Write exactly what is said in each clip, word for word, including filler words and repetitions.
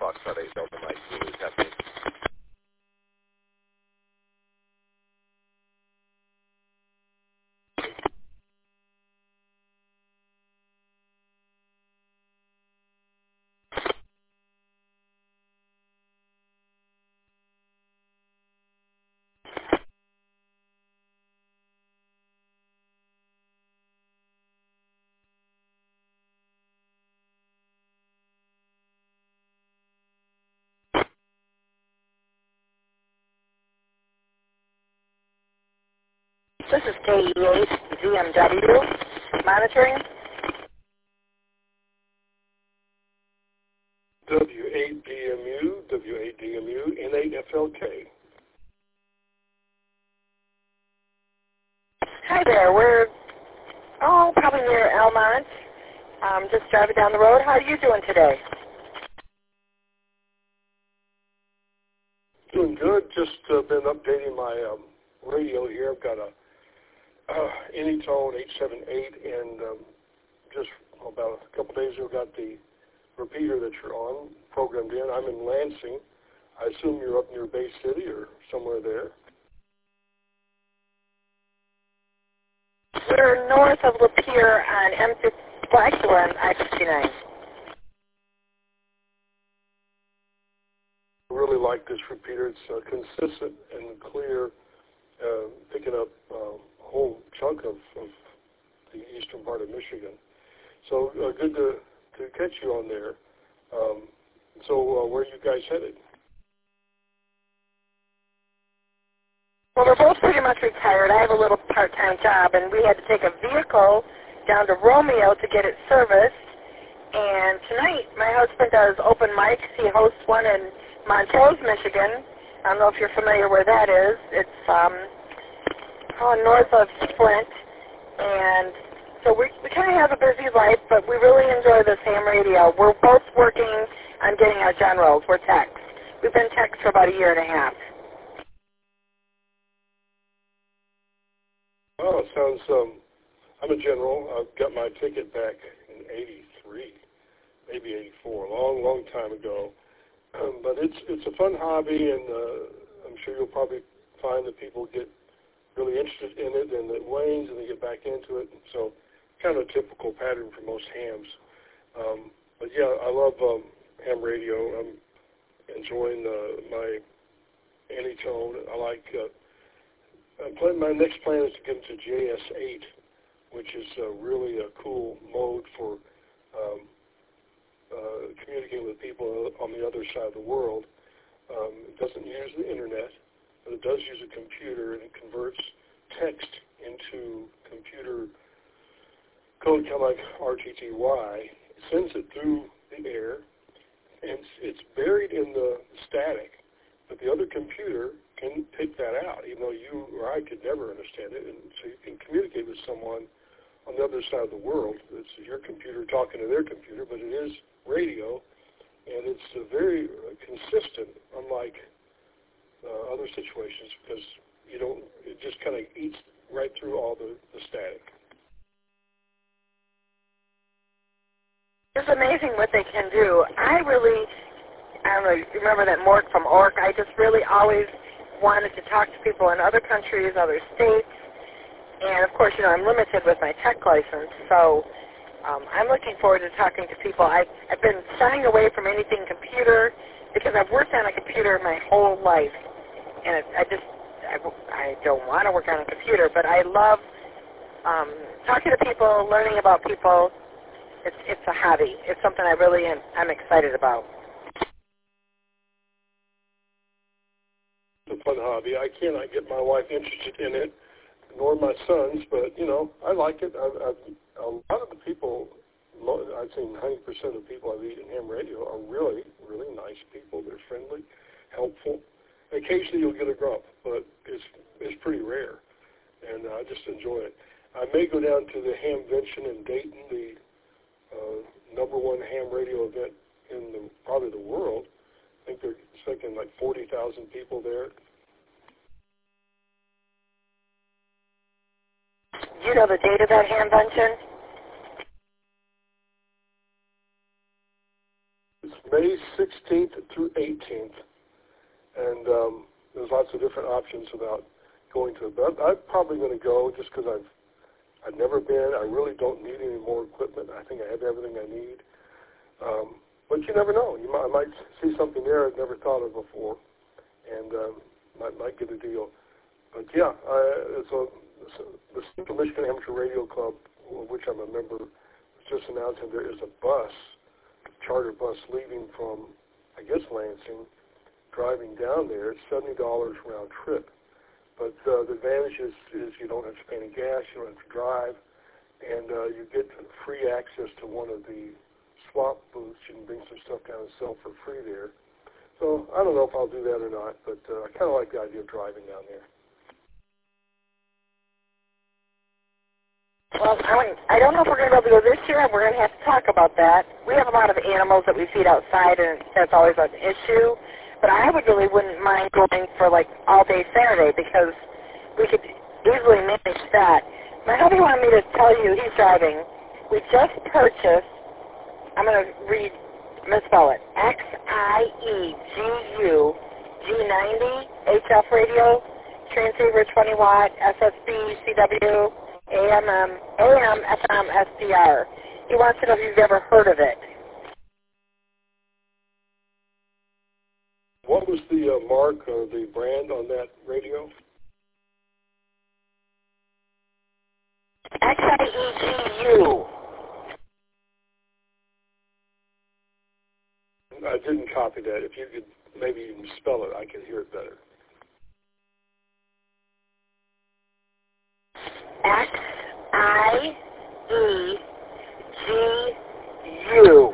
Fox dot eight Delta Mike Zulu, Captain. This is K E eight Z M W monitoring. W eight D M U, W eight D M U, N eight F L K. Hi there, we're, oh, probably near Elmont. Um, just driving down the road. How are you doing today? Doing good. Just uh, been updating my um, radio here. I've got a uh, Anytone eight seven eight, and um, just about a couple days ago got the repeater that you're on programmed in. I'm in Lansing. I assume you're up near Bay City or somewhere there. We're north of Lapeer on M fifty, well, actually we're on I fifty-nine. I really like this repeater. It's uh, consistent and clear, uh, picking up uh, a whole chunk of, of the eastern part of Michigan. So uh, good to, to catch you on there. Um, so uh, where are you guys headed? Well, we're both pretty much retired. I have a little part-time job, and we had to take a vehicle down to Romeo to get it serviced. And tonight, my husband does open mics. He hosts one in Montrose, Michigan. I don't know if you're familiar where that is. It's um, oh, north of Flint. And so we, we kind of have a busy life, but we really enjoy this ham radio. We're both working on getting our generals. We're techs. We've been techs for about a year and a half. Oh, it sounds, um, I'm a general. I've got my ticket back in eighty-three, maybe eighty-four, a long, long time ago. Um, but it's it's a fun hobby, and uh, I'm sure you'll probably find that people get really interested in it, and it wanes, and they get back into it. So kind of a typical pattern for most hams. Um, but, yeah, I love um, ham radio. I'm enjoying uh, my Anytone. I like uh, I'm planning, my next plan is to get into J S eight, which is uh, really a cool mode for um, uh, communicating with people on the other side of the world. Um, it doesn't use the internet, but it does use a computer, and it converts text into computer code, kind of like R T T Y. It sends it through the air, and it's buried in the static, but the other computer can pick that out, even though you or I could never understand it. And so you can communicate with someone on the other side of the world. It's your computer talking to their computer, but it is radio, and it's uh, very uh, consistent, unlike uh, other situations, because you don't. It just kind of eats right through all the, the static. It's amazing what they can do. I really, I don't know, you remember that Mork from Ork? I just really always wanted to talk to people in other countries, other states, and of course, you know, I'm limited with my tech license, so um, I'm looking forward to talking to people. I, I've been shying away from anything computer because I've worked on a computer my whole life, and it, I just, I, I don't want to work on a computer, but I love um, talking to people, learning about people. It's, it's a hobby. It's something I really am I'm excited about. It's a fun hobby. I cannot get my wife interested in it, nor my sons, but, you know, I like it. I've, I've, a lot of the people, I'd say ninety percent of the people I've eaten ham radio are really, really nice people. They're friendly, helpful. Occasionally you'll get a grump, but it's, it's pretty rare, and I just enjoy it. I may go down to the Hamvention in Dayton, the uh, number one ham radio event in the, probably the world. I think they're expecting like forty thousand people there. Do you know the date of that Hamvention? It's May May sixteenth through eighteenth, and um, there's lots of different options about going to it. But I'm probably going to go just because I've I've never been. I really don't need any more equipment. I think I have everything I need. Um, but you never know. You might, I might see something there I've never thought of before, and um, might might get a deal. But yeah, uh, so, so the Central Michigan Amateur Radio Club, of which I'm a member, was just announcing there is a bus, a charter bus leaving from, I guess, Lansing, driving down there. It's seventy dollars round trip. But uh, the advantage is, is you don't have to pay any gas, you don't have to drive, and uh, you get free access to one of the swap booths. You can bring some stuff down and sell for free there. So I don't know if I'll do that or not, but uh, I kind of like the idea of driving down there. Well, I mean, I don't know if we're going to be able to go this year, and we're going to have to talk about that. We have a lot of animals that we feed outside, and that's always an issue. But I would really wouldn't mind going for, like, all-day Saturday because we could easily manage that. My hubby wanted me to tell you, he's driving, we just purchased, I'm going to read, misspell it, X I E G U G ninety H F radio, transceiver twenty watt, S S B, C W, A M, A M, F M, S D R. He wants to know if you've ever heard of it. What was the uh, mark or the brand on that radio? X I E G U. I didn't copy that. If you could maybe even spell it, I could hear it better. X I E G U.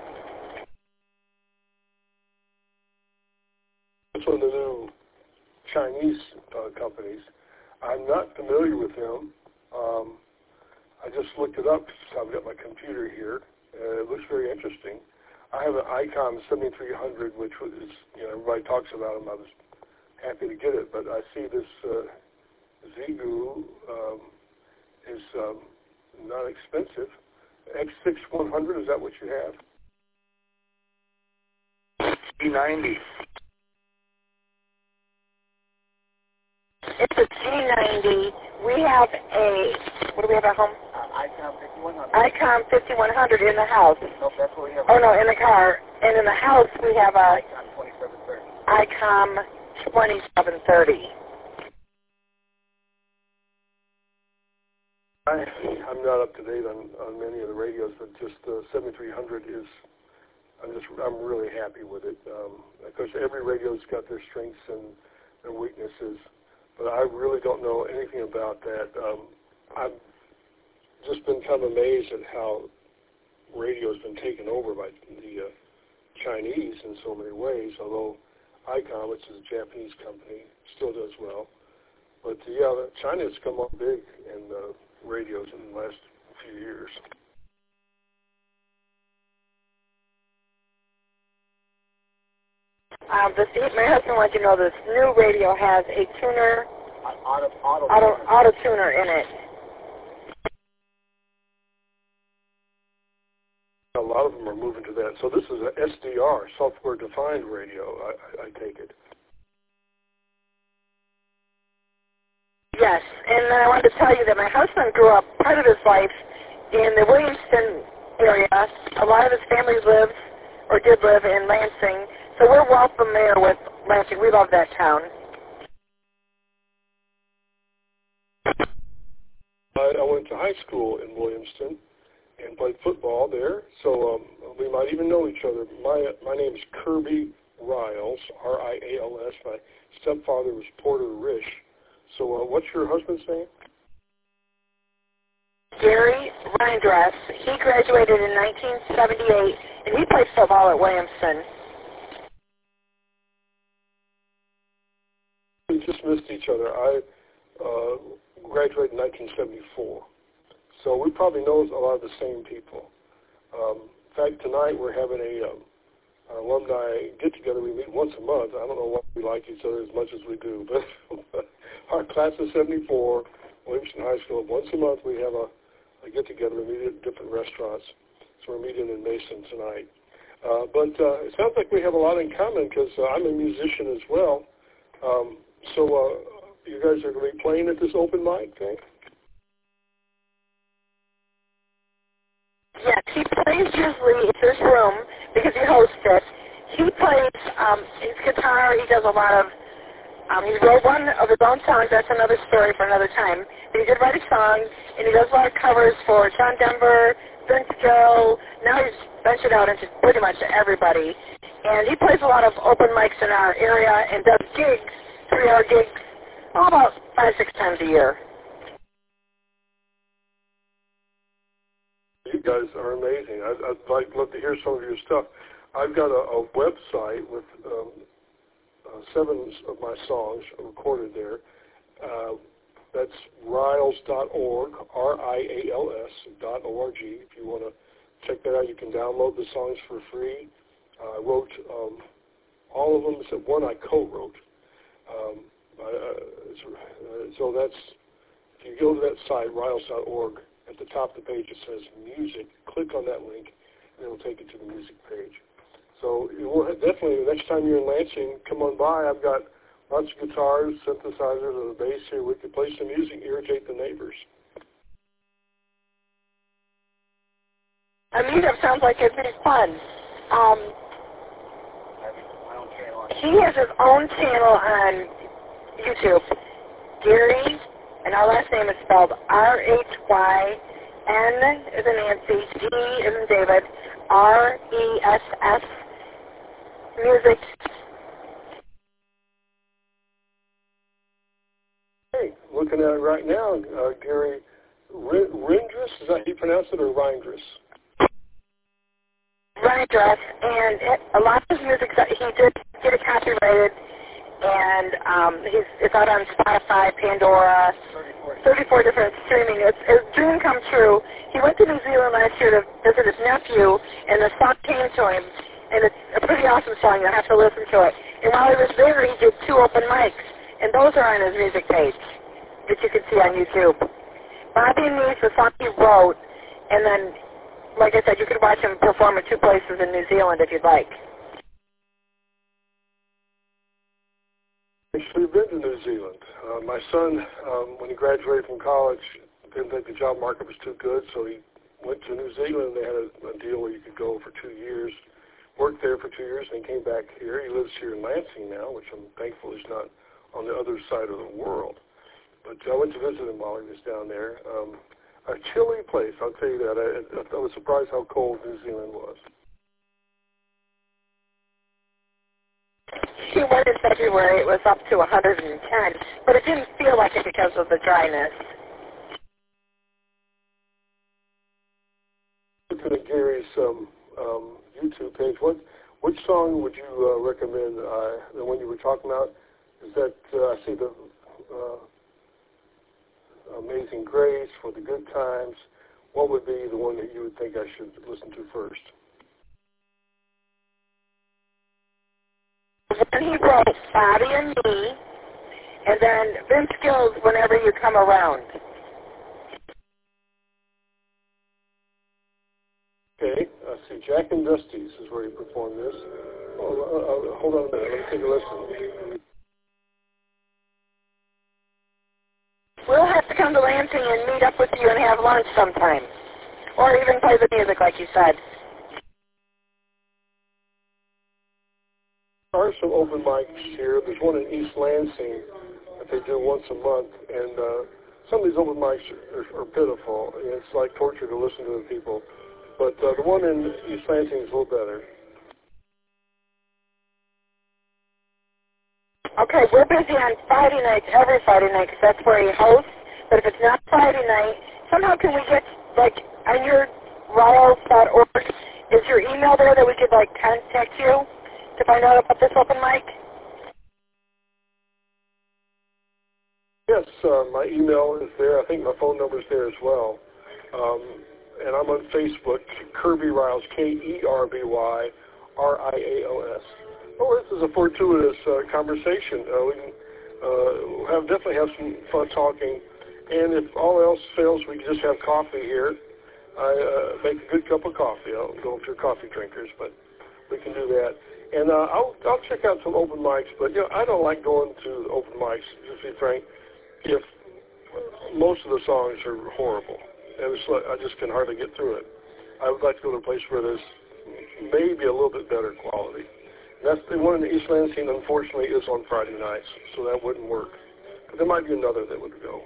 It's one of the new Chinese uh, companies. I'm not familiar with them. Um, I just looked it up because I've got my computer here. Uh, it looks very interesting. I have an ICOM seventy-three hundred, which is, you know, everybody talks about them. I was happy to get it, but I see this uh, Xiegu um, is um, not expensive. X six one hundred, is that what you have? G ninety. It's a G ninety. We have a, what do we have at home? Uh, ICOM fifty-one hundred. ICOM fifty-one hundred in the house. Nope, that's what we have. Oh, no, in the car. And in the house, we have a ICOM twenty-seven thirty. ICOM twenty-seven thirty. I, I'm not up to date on, on many of the radios, but just the uh, seventy-three hundred is, I'm just, I'm really happy with it. Um, of course, every radio's got their strengths and their weaknesses, but I really don't know anything about that. Um, I've just been kind of amazed at how radio's been taken over by the uh, Chinese in so many ways, although ICOM, which is a Japanese company, still does well. But uh, yeah, China has come up big in uh, radios in the last few years. Um, the, my husband wants you to know this new radio has a tuner, Auto, auto, auto, auto tuner in it. A lot of them are moving to that. So this is an S D R, software-defined radio, I, I, I take it. Yes, and I wanted to tell you that my husband grew up part of his life in the Williamston area. A lot of his family lives or did live in Lansing, so we're well familiar with Lansing. We love that town. I, I went to high school in Williamston and played football there, so um, we might even know each other. My my name is Kirby Riles, R I A L S. My stepfather was Porter Risch. So uh, what's your husband's name? Gary Reindress. He graduated in nineteen seventy-eight, and he played football at Williamston. We just missed each other. I uh, graduated in nineteen seventy-four. So we probably know a lot of the same people. Um, in fact, tonight we're having a um, an alumni get-together. We meet once a month. I don't know why we like each other as much as we do, but our class of seventy-four, Williamston High School, once a month we have a, a get-together. We meet at different restaurants. So we're meeting in Mason tonight. Uh, but uh, it sounds like we have a lot in common because uh, I'm a musician as well. Um, so uh, you guys are going to be playing at this open mic thing? Yes, he plays usually in this room because he hosts it. He plays um, his guitar. He does a lot of, um, he wrote one of his own songs. That's another story for another time. But he did write a song, and he does a lot of covers for John Denver, Vince Gill. Now he's ventured out into pretty much everybody. And he plays a lot of open mics in our area and does gigs, three-hour gigs, all about five, six times a year. You guys are amazing. I'd, I'd like love to hear some of your stuff. I've got a, a website with um, uh, seven of my songs recorded there. Uh, that's riles dot org, R I A L S dot O R G. If you want to check that out, you can download the songs for free. Uh, I wrote um, all of them except one I co-wrote. Um, I, uh, so that's, if you go to that site, riles dot org, at the top of the page it says music. Click on that link, and it'll take you to the music page. So you will definitely, the next time you're in Lansing, come on by. I've got lots of guitars, synthesizers, and a bass here. We could play some music, irritate the neighbors. A meetup sounds like it'd be fun. Um, he has his own channel on YouTube, Gary, and our last name is spelled R H Y N as in Nancy, D as in David, R E S S Music. Hey, looking at it right now, uh, Gary Rindress, is that how you pronounce it, or Rindress? Rindress, and it, a lot of his music, he did get it copyrighted, and um, he's, it's out on Spotify, Pandora, thirty-four different streaming. It's a dream come true. He went to New Zealand last year to visit his nephew, and the song came to him, and it's a pretty awesome song. You'll have to listen to it. And while he was there, he did two open mics, and those are on his music page that you can see on YouTube. Bobby and Me is the song he wrote, and then, like I said, you could watch him perform at two places in New Zealand if you'd like. Actually been to New Zealand. Uh, my son, um, when he graduated from college, didn't think the job market was too good, so he went to New Zealand. They had a, a deal where you could go for two years, worked there for two years, and he came back here. He lives here in Lansing now, which I'm thankful he's not on the other side of the world. But I went to visit him while he was down there. Um, a chilly place, I'll tell you that. I, I was surprised how cold New Zealand was. He went in February. It was up to one hundred ten, but it didn't feel like it because of the dryness. Looking at Gary's um, um, YouTube page, what which song would you uh, recommend? Uh, the one you were talking about, is that uh, I see the uh, Amazing Grace, For the Good Times. What would be the one that you would think I should listen to first? When he wrote Bobby and Me, and then Vince Gill's Whenever You Come Around. Okay, I see Jack and Dusty's is where he performed this. Oh, uh, uh, hold on a minute, let me take a listen. We'll have to come to Lansing and meet up with you and have lunch sometime. Or even play the music like you said. There are some open mics here. There's one in East Lansing that they do once a month, and uh, some of these open mics are, are pitiful. It's like torture to listen to the people. But uh, the one in East Lansing is a little better. Okay, we're busy on Friday nights, every Friday night, because that's where he hosts. But if it's not Friday night, somehow can we get, like, on your riles dot org, is your email there that we could, like, contact you to find out about this open mic? Yes, uh, my email is there. I think my phone number is there as well. Um, and I'm on Facebook, Kirby Riles, K E R B Y R I A L S. Oh, this is a fortuitous uh, conversation. Uh, we can uh, have definitely have some fun talking. And if all else fails, we can just have coffee here. I uh, make a good cup of coffee. I don't know if you're coffee drinkers, but we can do that. And uh, I'll I'll check out some open mics, but you know I don't like going to open mics. To be frank, if most of the songs are horrible, and it's like, I just can hardly get through it. I would like to go to a place where there's maybe a little bit better quality. And that's the one in the East Lansing, unfortunately, is on Friday nights, so that wouldn't work. But there might be another that would go.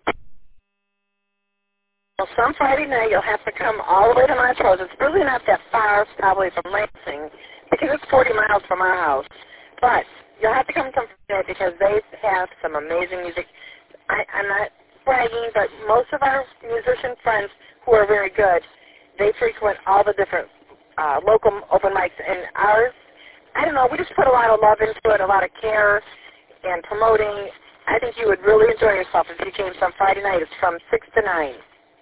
Well, some Friday night you'll have to come all the way to Montrose. It's really not that far, probably from Lansing, because it's forty miles from our house. But you'll have to come some Friday night because they have some amazing music. I, I'm not bragging, but most of our musician friends who are very good, they frequent all the different uh, local open mics. And ours, I don't know, we just put a lot of love into it, a lot of care and promoting. I think you would really enjoy yourself if you came some Friday night. It's from six to nine.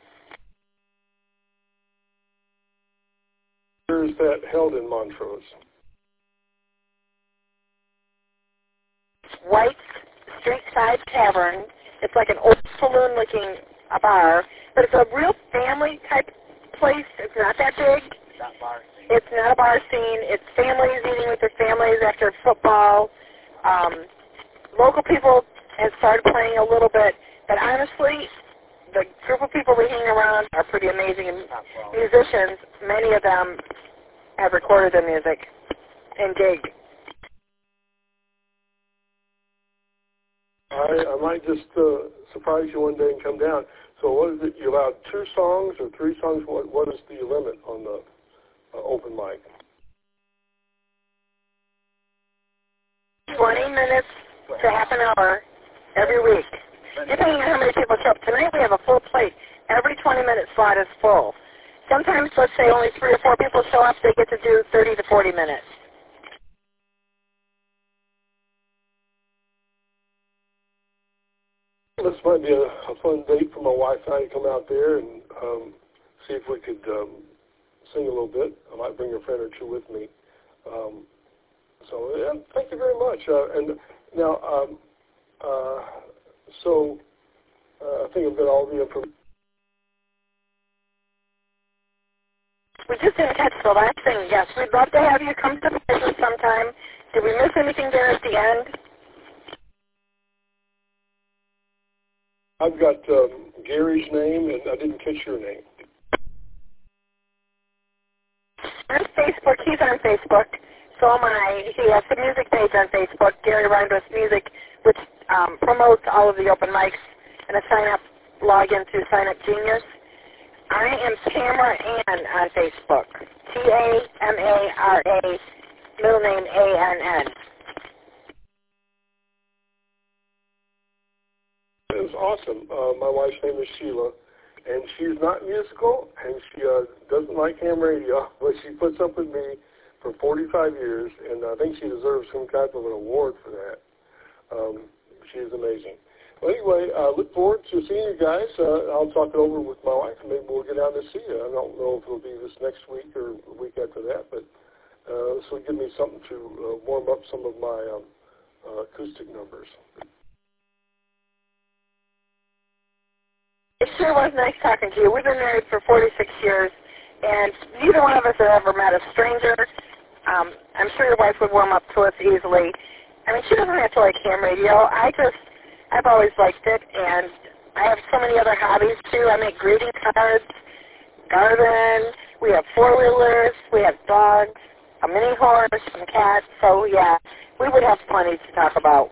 Where is that held in Montrose? White's Street Side Tavern. It's like an old saloon-looking bar, but it's a real family-type place. It's not that big. Not bar scene. It's not a bar scene. It's families eating with their families after football. Um, local people have started playing a little bit, but honestly, the group of people we hang around are pretty amazing. And musicians, many of them have recorded their music and gig. I, I might just uh, surprise you one day and come down. So what is it? You allowed two songs or three songs? What What is the limit on the uh, open mic? twenty minutes to half an hour every week. Depending on how many people show up. Tonight we have a full plate. Every twenty-minute slot is full. Sometimes, let's say, only three or four people show up. They get to do thirty to forty minutes. This might be a, a fun date for my wife and I to come out there and um, see if we could um, sing a little bit. I might bring a friend or two with me. Um, so, yeah, thank you very much. Uh, and now, um, uh, so uh, I think I've got all the information. We just didn't catch the last thing. Yes, we'd love to have you come to the business sometime. Did we miss anything there at the end? I've got um, Gary's name, and I didn't catch your name. On Facebook, he's on Facebook. So am I. He has the music page on Facebook, Gary Reindress Music, which um, promotes all of the open mics and a sign-up login through Sign Up Genius. I am Tamara Ann on Facebook. T A M A R A, middle name A N N. It was awesome. Uh, my wife's name is Sheila, and she's not musical, and she uh, doesn't like ham radio, but she puts up with me for forty-five years, and I think she deserves some type of an award for that. Um, she is amazing. Well, anyway, I uh, look forward to seeing you guys. Uh, I'll talk it over with my wife, and maybe we'll get out to see you. I don't know if it'll be this next week or the week after that, but uh, this will give me something to uh, warm up some of my um, uh, acoustic numbers. It sure was nice talking to you. We've been married for forty-six years, and neither one of us have ever met a stranger. Um, I'm sure your wife would warm up to us easily. I mean, she doesn't have to like ham radio. I just, I've always liked it, and I have so many other hobbies, too. I make greeting cards, garden, we have four-wheelers, we have dogs, a mini horse, and cats. So, yeah, we would have plenty to talk about.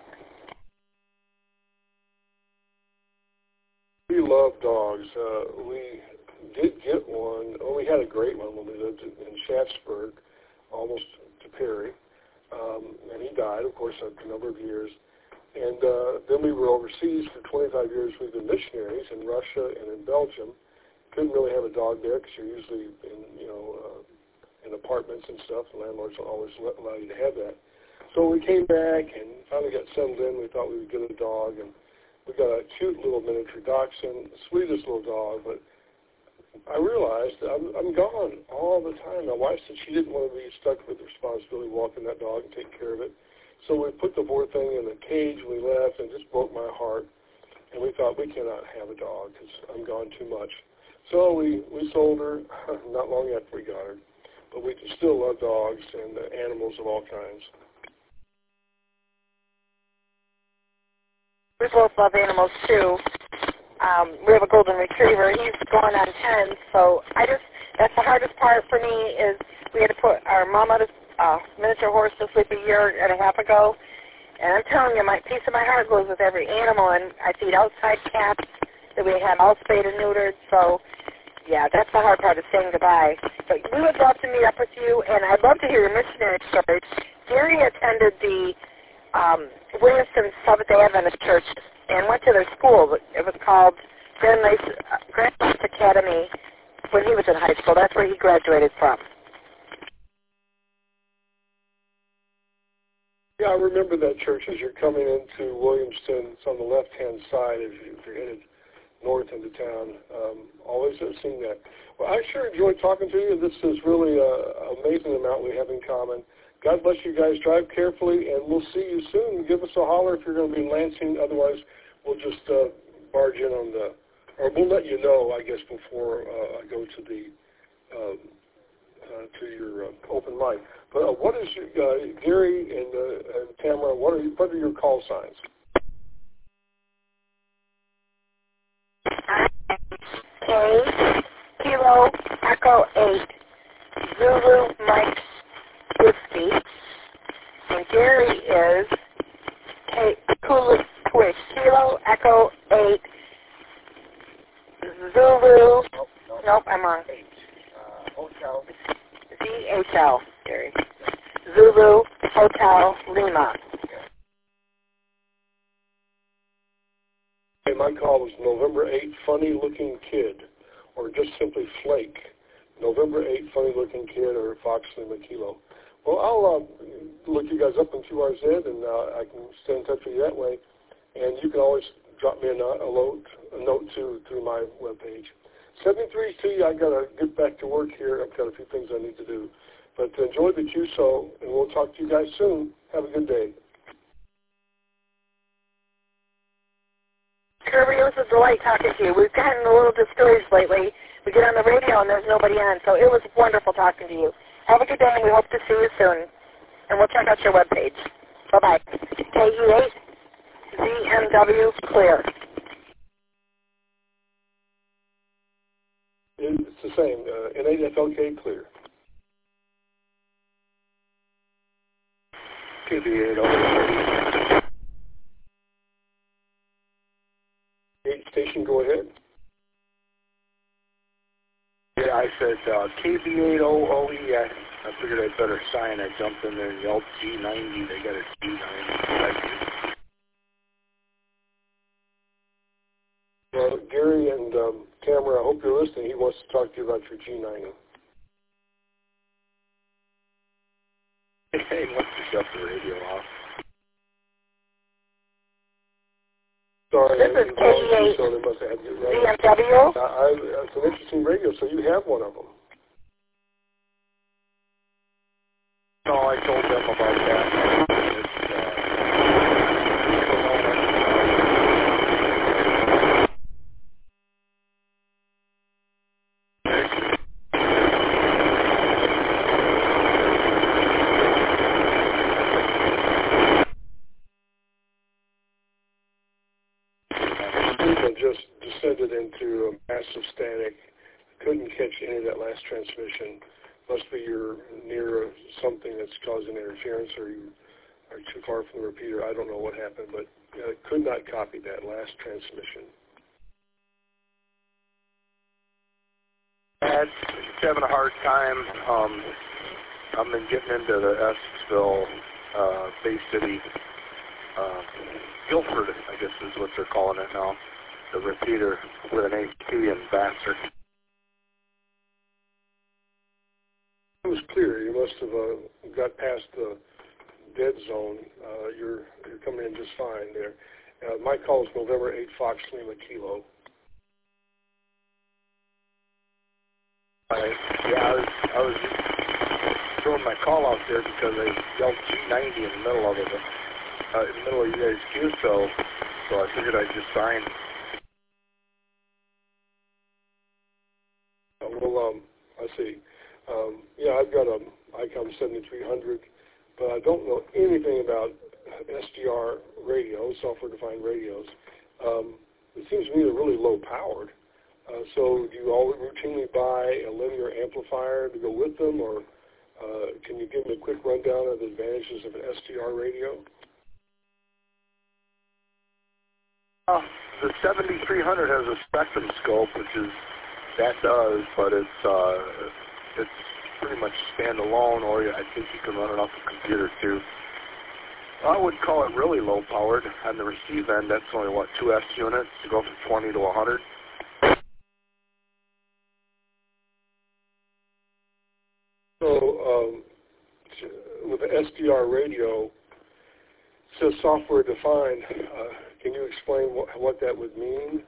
We love dogs. Uh, we did get one. Oh, we had a great one when we lived in, in Shaftesburg, almost to Perry. Um, and he died, of course, after a number of years. And uh, then we were overseas for twenty-five years. We've been missionaries in Russia and in Belgium. Couldn't really have a dog there because you're usually in, you know, uh, in apartments and stuff. The landlords don't always let, allow you to have that. So we came back and finally got settled in. We thought we would get a dog, and we got a cute little miniature dachshund, the sweetest little dog, but I realized that I'm, I'm gone all the time. My wife said she didn't want to be stuck with the responsibility of walking that dog and taking care of it. So we put the poor thing in a cage when we left, and it just broke my heart. And we thought, we cannot have a dog because I'm gone too much. So we, we sold her not long after we got her. but we can still love dogs and uh, animals of all kinds. We both love animals too. Um, we have a golden retriever. He's going on ten, so I just, that's the hardest part for me is we had to put our mama to uh, miniature horse to sleep a year and a half ago. And I'm telling you, my piece of my heart goes with every animal, and I feed outside cats that we have all spayed and neutered. So, yeah, that's the hard part of saying goodbye. But we would love to meet up with you, and I'd love to hear your missionary story. Gary attended the um, Williamston Seventh-day Adventist Church and went to their school. It was called Grand Lakes, uh, Grand Lakes Academy when he was in high school. That's where he graduated from. Yeah, I remember that church as you're coming into Williamston. It's on the left-hand side if you're headed north into town. Um, always have seen that. Well, I sure enjoyed talking to you. This is really an amazing amount we have in common. God bless you guys. Drive carefully, and we'll see you soon. Give us a holler if you're going to be in Lansing. Otherwise, we'll just uh, barge in on the, or we'll let you know, I guess, before uh, I go to the um, uh, to your uh, open mic. But uh, what is your, uh, Gary and, uh, and Tamara? What are you, what are your call signs? K, Kilo, Echo eight, Zulu, Mike, Whiskey, and Gary is K, Kilo, wait, Kilo, Echo eight, Zulu, Nope, nope. nope, I'm wrong, H. Uh, hotel. Z H L, Gary, Zulu, Hotel, Lima. Okay, my call was November eighth, Funny Looking Kid, or just simply Flake. November eighth, Funny Looking Kid, or Fox Lima Kilo. Well, I'll uh, look you guys up in Q R Z, and uh, I can stay in touch with you that way. And you can always drop me a note, a note, a note to through my webpage. seventy-three T, I got to get back to work here. I've got a few things I need to do. But enjoy the Q S O, and we'll talk to you guys soon. Have a good day. Kirby, it was a delight talking to you. We've gotten a little discouraged lately. We get on the radio and there's nobody on, so it was wonderful talking to you. Have a good day, and we hope to see you soon. And we'll check out your webpage. Bye-bye. K E eight, Z M W, clear. It's the same, uh, N eight F L K, clear. K B eight oh. Eight station, go ahead. Yeah, I said uh, K B eight O O E. I, I figured I'd better sign. I jumped in there and yelled G ninety. They got a G ninety. Well, Gary and um, Tamara, I hope you're listening. He wants to talk to you about your G ninety. Hey, must have shut the radio off. Sorry, This I is was K E eight, so they must have had you Z right. M W. Uh, I, it's an interesting radio, so you have one of them. No, I told them about that. It's, People just descended into a massive static. Couldn't catch any of that last transmission. Must be you're near something that's causing interference, or you are too far from the repeater. I don't know what happened, but uh, could not copy that last transmission. It's, it's having a hard time. Um, I've been getting into the Essexville, uh, Bay City, uh, Guilford, I guess is what they're calling it now, the repeater with an H T in Vassar. It was clear. You must have uh, got past the dead zone. Uh, you're you're coming in just fine there. Uh, my call is November eighth, Fox Lima Kilo. I, yeah, I was, I was throwing my call out there because I yelled G ninety in the middle of it, uh, in the middle of you guys' Q, so, so I figured I'd just sign. Uh, well, um, let's see. Um, yeah, I've got a ICOM seventy-three hundred, but I don't know anything about S D R radios, software-defined radios. Um, it seems to me they're really low-powered. Uh, so do you all routinely buy a linear amplifier to go with them, or uh, can you give me a quick rundown of the advantages of an S D R radio? Uh, the seventy-three hundred has a spectrum scope, which is, that does, but it's, uh, it's pretty much standalone, or I think you can run it off a computer too. I would call it really low powered. On the receive end, that's only, what, two S units to go from twenty to one hundred. So um, with the S D R radio, it says software defined. Uh, can you explain what, what that would mean?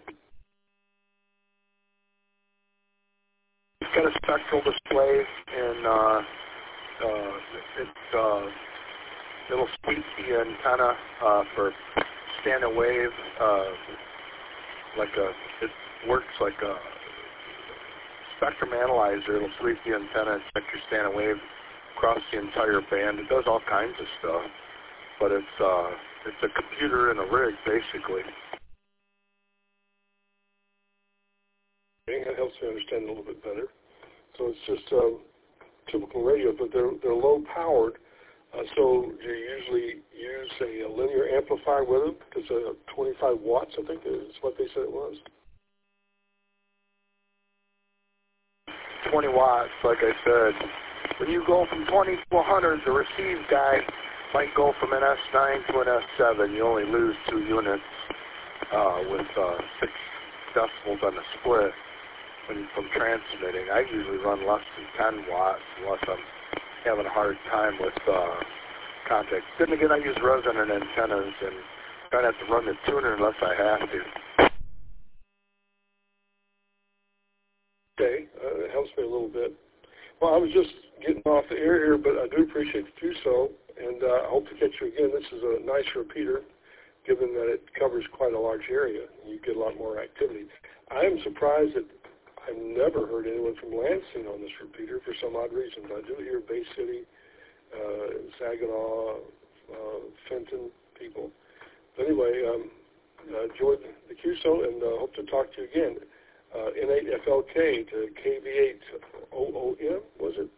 It's got a spectral display, and uh, uh, it's uh, it'll speak the antenna uh, for standard wave. Uh, like a, it works like a spectrum analyzer. It'll sweep the antenna and check your standard wave across the entire band. It does all kinds of stuff, but it's uh, it's a computer in a rig, basically. Okay, that helps me understand a little bit better. So it's just um, typical radio, but they're they're low powered. Uh, so do you usually use a, a linear amplifier with them? Because uh, twenty-five watts, I think, is what they said it was. twenty watts, like I said. When you go from twenty to one hundred, the receive guy might go from an S nine to an S seven. You only lose two units uh, with uh, six decibels on the split when, from transmitting. I usually run less than ten watts unless I'm having a hard time with uh, contact. Then again, I use resonant antennas and don't have to run the tuner unless I have to. Okay, uh, it helps me a little bit. Well, I was just getting off the air here, but I do appreciate the do so, and uh, I hope to catch you again. This is a nice repeater, given that it covers quite a large area, and you get a lot more activity. I am surprised that I've never heard anyone from Lansing on this repeater for some odd reason, but I do hear Bay City, uh, Saginaw, uh, Fenton people. But anyway, um, I enjoyed the Q S O, and uh, hope to talk to you again. Uh, N eight F L K to K V eight O O M, was it?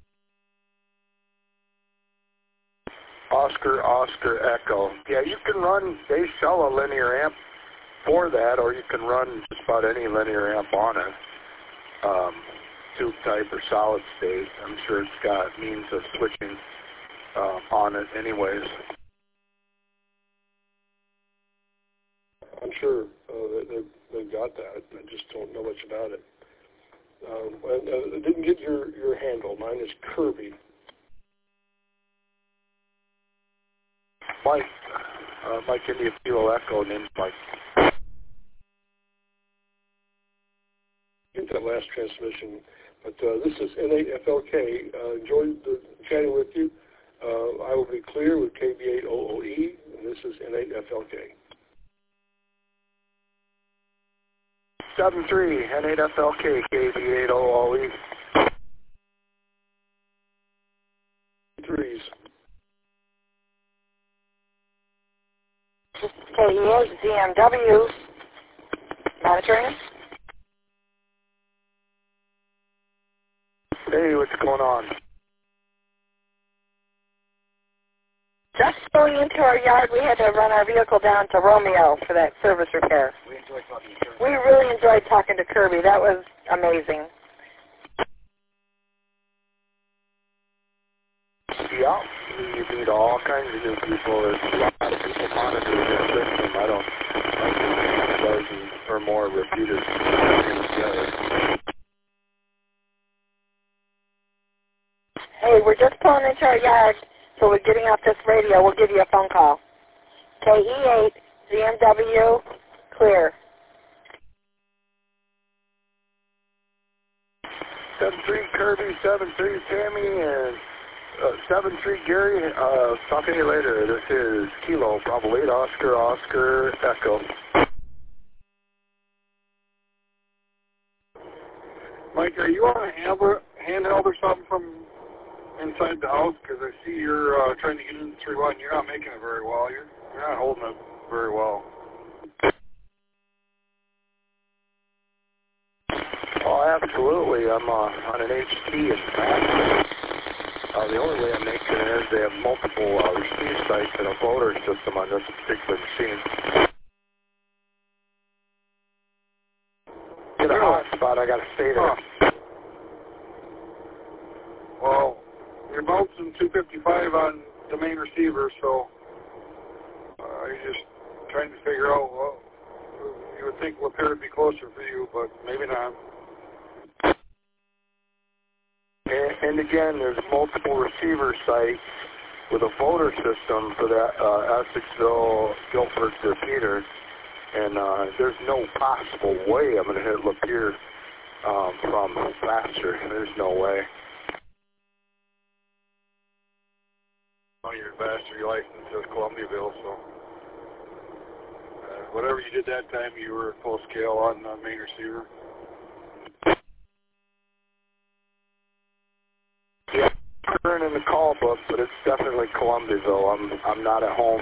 Oscar, Oscar, Echo. Yeah, you can run, they sell a linear amp for that, or you can run just about any linear amp on it. Um, tube type or solid state. I'm sure it's got means of switching uh, on it anyways. I'm sure uh, they, they've got that. I just don't know much about it. Um, and, uh, I didn't get your, your handle. Mine is Kirby. Mike, uh, Mike India Kilo Echo, name's Mike. Get that last transmission. But uh, this is N eight F L K. Uh, enjoyed the, chatting with you. Uh, I will be clear with K V eight O O E, and this is N eight F L K. seven three, N eight F L K, K V eight O O E. Threes. K E eight, Z M W, monitoring. Hey, what's going on? Just going into our yard, we had to run our vehicle down to Romeo for that service repair. We enjoyed talking to Kirby. We really enjoyed talking to Kirby. That was amazing. Yeah, you meet all kinds of new people. There's a lot of people monitoring their system. I don't, I think a dozen or more repeaters. Hey, we're just pulling into our yard, so we're getting off this radio. We'll give you a phone call. K E eight, Z M W, clear. seven three Kirby, seven three Tammy, and uh, seven three Gary. Uh, talk to you later. This is Kilo, Bravo eight, Oscar, Oscar, Echo. Mike, are you on a handler, handheld or something from inside the house? Because I see you're uh, trying to get into three one. You're not making it very well. You're, you're not holding it very well. Oh, absolutely. I'm uh, on an H T in fact. Uh, the only way I'm making it is they have multiple uh, receive sites and a voter system on this particular machine. Get a hotspot, I got to stay there. Huh. Well, you're bouncing two fifty-five on the main receiver, so uh, I'm just trying to figure out, well, you would think Lapeer would be closer for you, but maybe not. And, and again, there's multiple receiver sites with a voter system for that uh, Essexville, Guilford to Peters, and uh, there's no possible way I'm going to hit Lapeer um, from faster. There's no way. Oh, you're faster. Your license says Columbiaville, so uh, whatever you did that time, you were full scale on the main receiver. Yeah, I'm in the call book, but it's definitely Columbiaville. I'm I'm not at home.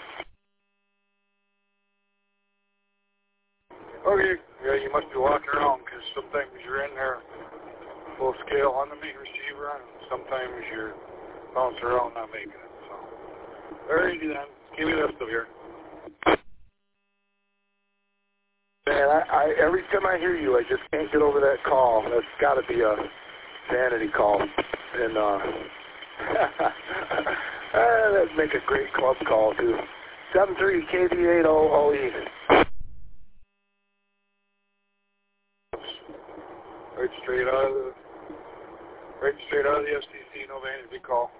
Okay, yeah, you must be walking around because sometimes you're in there full scale on the main receiver, and sometimes you're bouncing around not making it. So, alrighty then, give me this stuff here. Man, I, I every time I hear you, I just can't get over that call. That's got to be a vanity call. And uh, uh, that'd make a great club call too. seven three K B eight O O E. Right straight out of the, right straight out of the F C C. No vanity call.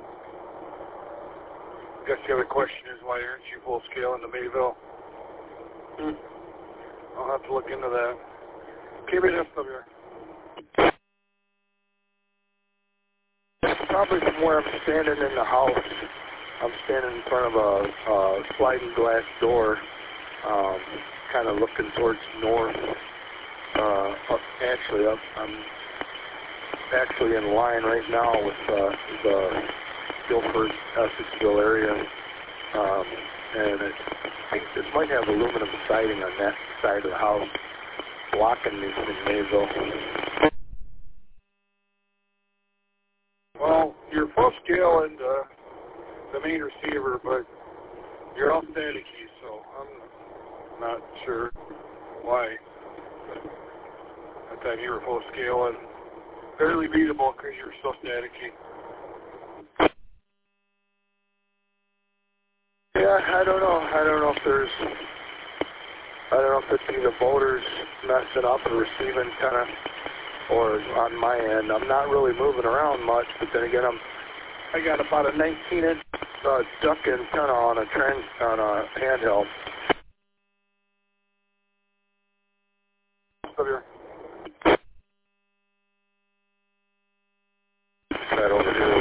Guess the other question is, why aren't you full scale in the Mayville? Hmm. I'll have to look into that. Keep it up here. Probably from where I'm standing in the house. I'm standing in front of a, a sliding glass door, um, kind of looking towards north. Uh, up, actually, up, I'm actually in line right now with uh, the Guilford, Essexville area, um, and it, I think this might have aluminum siding on that side of the house, blocking me from Mayville. Well, you're full scale in the, the main receiver, but you're off staticky, so I'm not sure why. That time you were full scale and barely beatable because you were so staticky. Yeah, I don't know. I don't know if there's, I don't know if it's either voters messing up or receiving kind of, or on my end. I'm not really moving around much, but then again, I'm, I got about a nineteen inch uh, duck antenna on a trans, on a handheld. Up here. Right over here.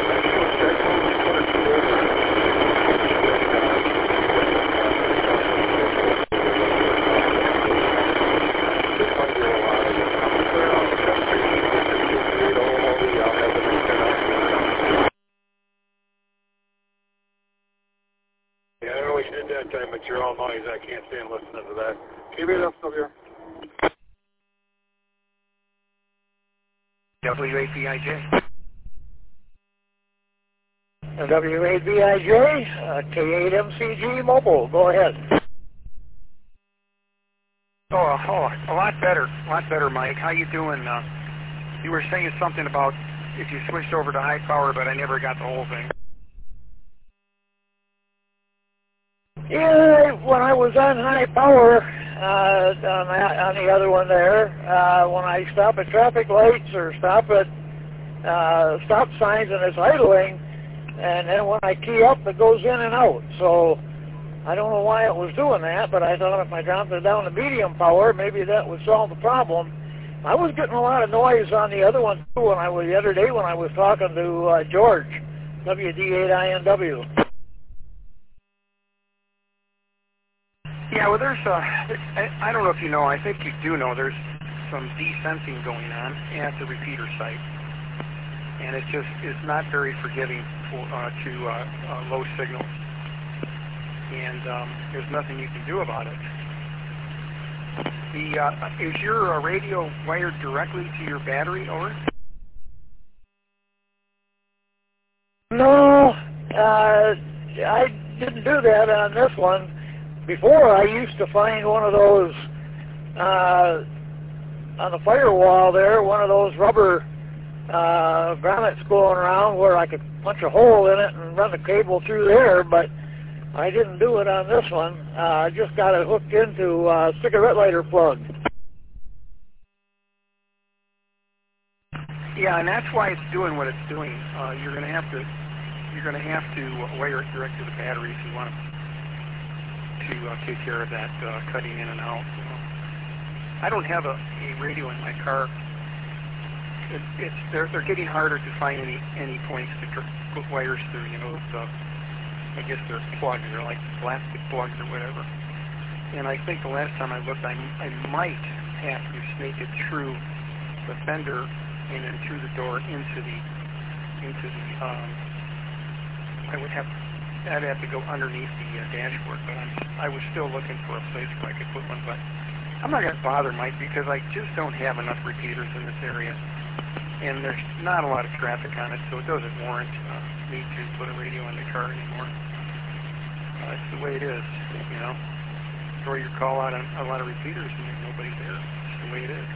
Yeah, I don't know what you did that time, but you're all noise. I can't stand listening to that. Keep it up, up here. W A B I J. W A B I J, uh, K eight M C G Mobile. Go ahead. Oh, oh, a lot better, a lot better, Mike. How you doing? Uh, you were saying something about if you switched over to high power, but I never got the whole thing. Yeah, when I was on high power, uh, on, the, on the other one there, uh, when I stop at traffic lights or stop at uh, stop signs and it's idling, and then when I key up, it goes in and out. So I don't know why it was doing that, but I thought if I dropped it down to medium power, maybe that would solve the problem. I was getting a lot of noise on the other one too when I was the other day when I was talking to uh, George, W D eight I N W. Yeah, well, there's, uh, I, I don't know if you know, I think you do know, there's some desensing going on at the repeater site, and it just is not very forgiving for, uh, to uh, uh, low signals, and um, there's nothing you can do about it. The uh, is your uh, radio wired directly to your battery, or? No, uh, I didn't do that on this one. Before, I used to find one of those uh, on the firewall there, one of those rubber uh, grommets going around where I could punch a hole in it and run the cable through there, but I didn't do it on this one. Uh, I just got it hooked into a cigarette lighter plug. Yeah, and that's why it's doing what it's doing. Uh, you're going to have to you're going to have to wire it direct to the battery if you want to uh, take care of that uh, cutting in and out. You know. I don't have a, a radio in my car. It, it's they're they're getting harder to find any any points to put wires through. You know, it's, uh, I guess they're plugs. They're like plastic plugs or whatever. And I think the last time I looked, I I might have to snake it through the fender and then through the door into the into the. Um, I would have I'd have to go underneath the uh, dashboard, but I'm, I was still looking for a place where I could put one. But I'm not going to bother, Mike, because I just don't have enough repeaters in this area, and there's not a lot of traffic on it, so it doesn't warrant uh, me to put a radio in the car anymore. Uh, it's the way it is, you know. Throw your call out on a lot of repeaters, and there's nobody there. It's the way it is.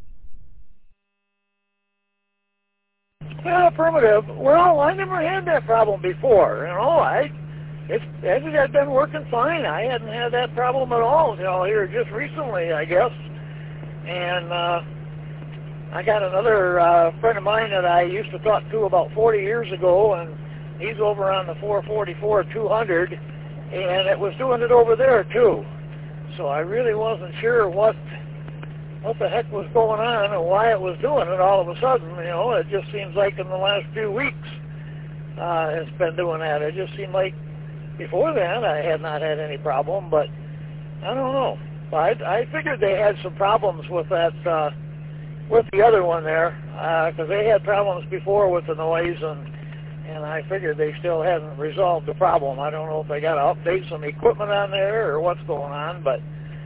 Well, primitive. Well, I never had that problem before. You know, I it's it had been working fine. I hadn't had that problem at all. You know, here just recently, I guess. And uh, I got another uh, friend of mine that I used to talk to about forty years ago, and he's over on the four forty-four two hundred, and it was doing it over there too. So I really wasn't sure what. what the heck was going on and why it was doing it all of a sudden. You know, it just seems like in the last few weeks uh, it's been doing that. It just seemed like before then I had not had any problem, but I don't know. I, I figured they had some problems with that, uh, with the other one there, because uh, they had problems before with the noise, and and I figured they still hadn't resolved the problem. I don't know if they got to update some equipment on there or what's going on, but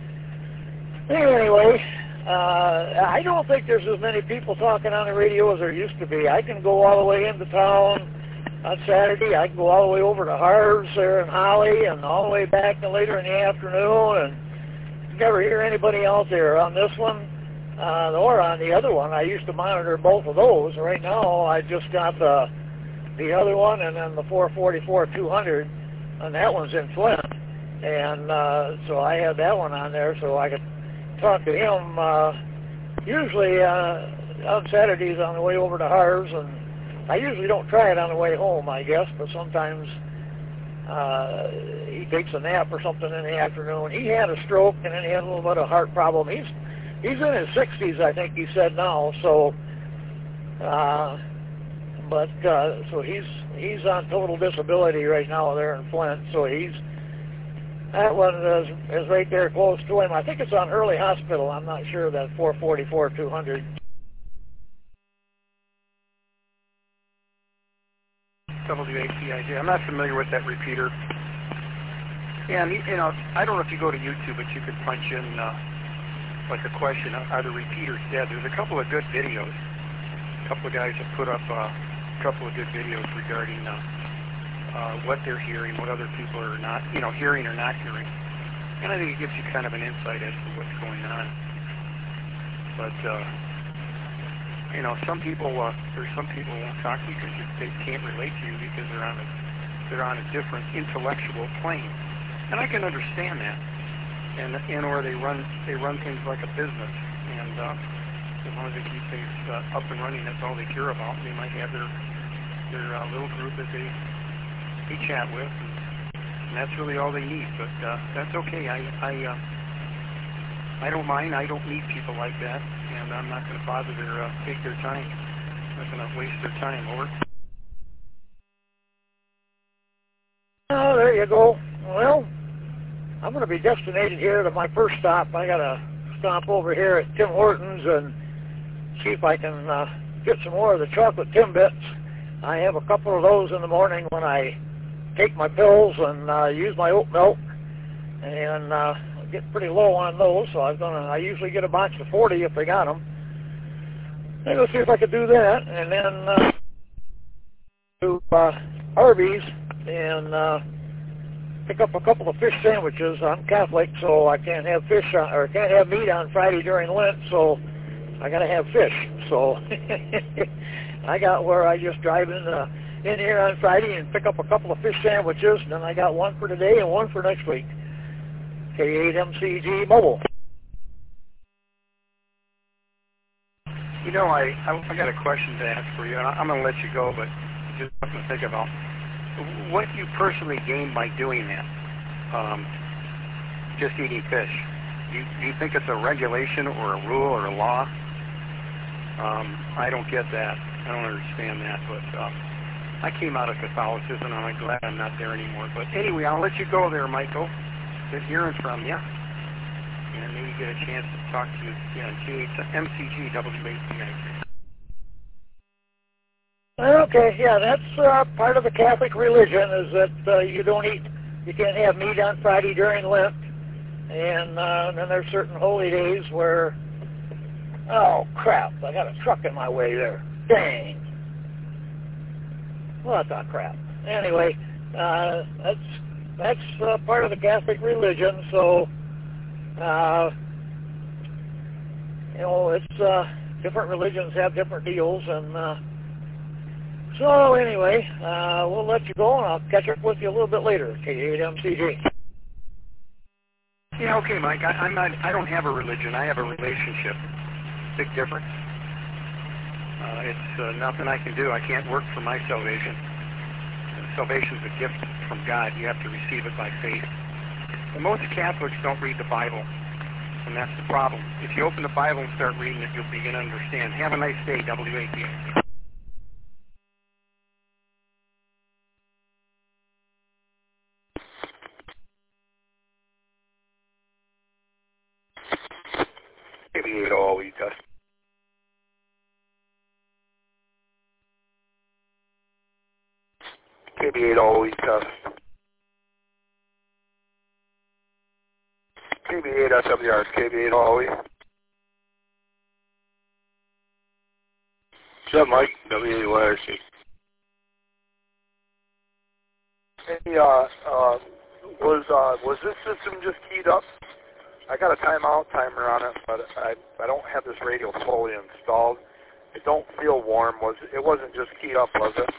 anyway. Uh, I don't think there's as many people talking on the radio as there used to be. I can go all the way into town on Saturday. I can go all the way over to Harv's there in Holly and all the way back to later in the afternoon, and never hear anybody out there on this one uh, or on the other one. I used to monitor both of those. Right now I just got the the other one and then the four forty-four two hundred, and that one's in Flint. And uh, so I had that one on there so I could talk to him uh, usually uh, on Saturdays on the way over to Harv's, and I usually don't try it on the way home, I guess, but sometimes uh, he takes a nap or something in the afternoon. He had a stroke, and then he had a little bit of heart problem. He's he's in his sixties, I think he said now. So, uh, but uh, so he's he's on total disability right now there in Flint. So he's that one is, is right there close to him. I think it's on Hurley Hospital. I'm not sure, that four forty-four two hundred. W A T I J. I'm not familiar with that repeater. And, you know, I don't know if you go to YouTube, but you could punch in, uh, like, a question, are the repeaters dead? There's a couple of good videos. A couple of guys have put up uh, a couple of good videos regarding uh, uh, what they're hearing, what other people are not, you know, hearing or not hearing. And I think it gives you kind of an insight as to what's going on. But, uh, you know, some people, uh, there's some people who won't talk to you because they can't relate to you because they're on a, they're on a different intellectual plane. And I can understand that. And, and or they run, they run things like a business. And uh, as long as they keep things uh, up and running, that's all they care about. They might have their, their uh, little group that they, they chat with, and, and that's really all they need. But uh, that's okay. I, I, uh, I don't mind. I don't need people like that, and I'm not going to bother their, uh, take their time. I'm not going to waste their time. Over. Oh, there you go. Well, I'm going to be destinated here to my first stop. I got to stop over here at Tim Hortons and see if I can uh, get some more of the chocolate Timbits. I have a couple of those in the morning when I take my pills and uh, use my oat milk, and uh, I get pretty low on those, so I'm gonna. I usually get a box of forty if they got them. I'm gonna see if I could do that, and then uh, to uh, Arby's and uh, pick up a couple of fish sandwiches. I'm Catholic, so I can't have fish on, or can't have meat on Friday during Lent, so I gotta have fish. So I got where I just drive in uh, in here on Friday and pick up a couple of fish sandwiches, and then I got one for today and one for next week. K eight M C G Mobile. You know, I, I I got a question to ask for you, and I'm going to let you go, but just something to think about. What do you personally gain by doing that? Um, just eating fish. Do you, do you think it's a regulation or a rule or a law? Um, I don't get that. I don't understand that, but uh, I came out of Catholicism, and I'm glad I'm not there anymore. But anyway, I'll let you go there, Michael. Good hearing from you. And maybe get a chance to talk to you again. K eight M C G W A T I. Okay, yeah, that's uh, part of the Catholic religion is that uh, you don't eat, you can't have meat on Friday during Lent, and, uh, and then there's certain holy days where, oh crap, I got a truck in my way there, dang. Well, that's not crap. Anyway, uh, that's that's uh, part of the Catholic religion, so, uh, you know, it's, uh, different religions have different deals, and, uh, so anyway, uh, we'll let you go, and I'll catch up with you a little bit later. K eight M C G. Yeah, okay, Mike. I, I'm not. I don't have a religion. I have a relationship. Big difference. Uh, it's uh, nothing I can do. I can't work for my salvation. Salvation is a gift from God. You have to receive it by faith. And most Catholics don't read the Bible, and that's the problem. If you open the Bible and start reading it, you'll begin to understand. Have a nice day, W A T. K B eight always test. K B eight always test. K B eight S W R, K B eight always. What's up, Mike? W eight Y R C. Hey, uh, uh, was, uh, was this system just keyed up? I got a timeout timer on it, but I I don't have this radio fully installed. It don't feel warm. Was it, it wasn't just keyed up, was it?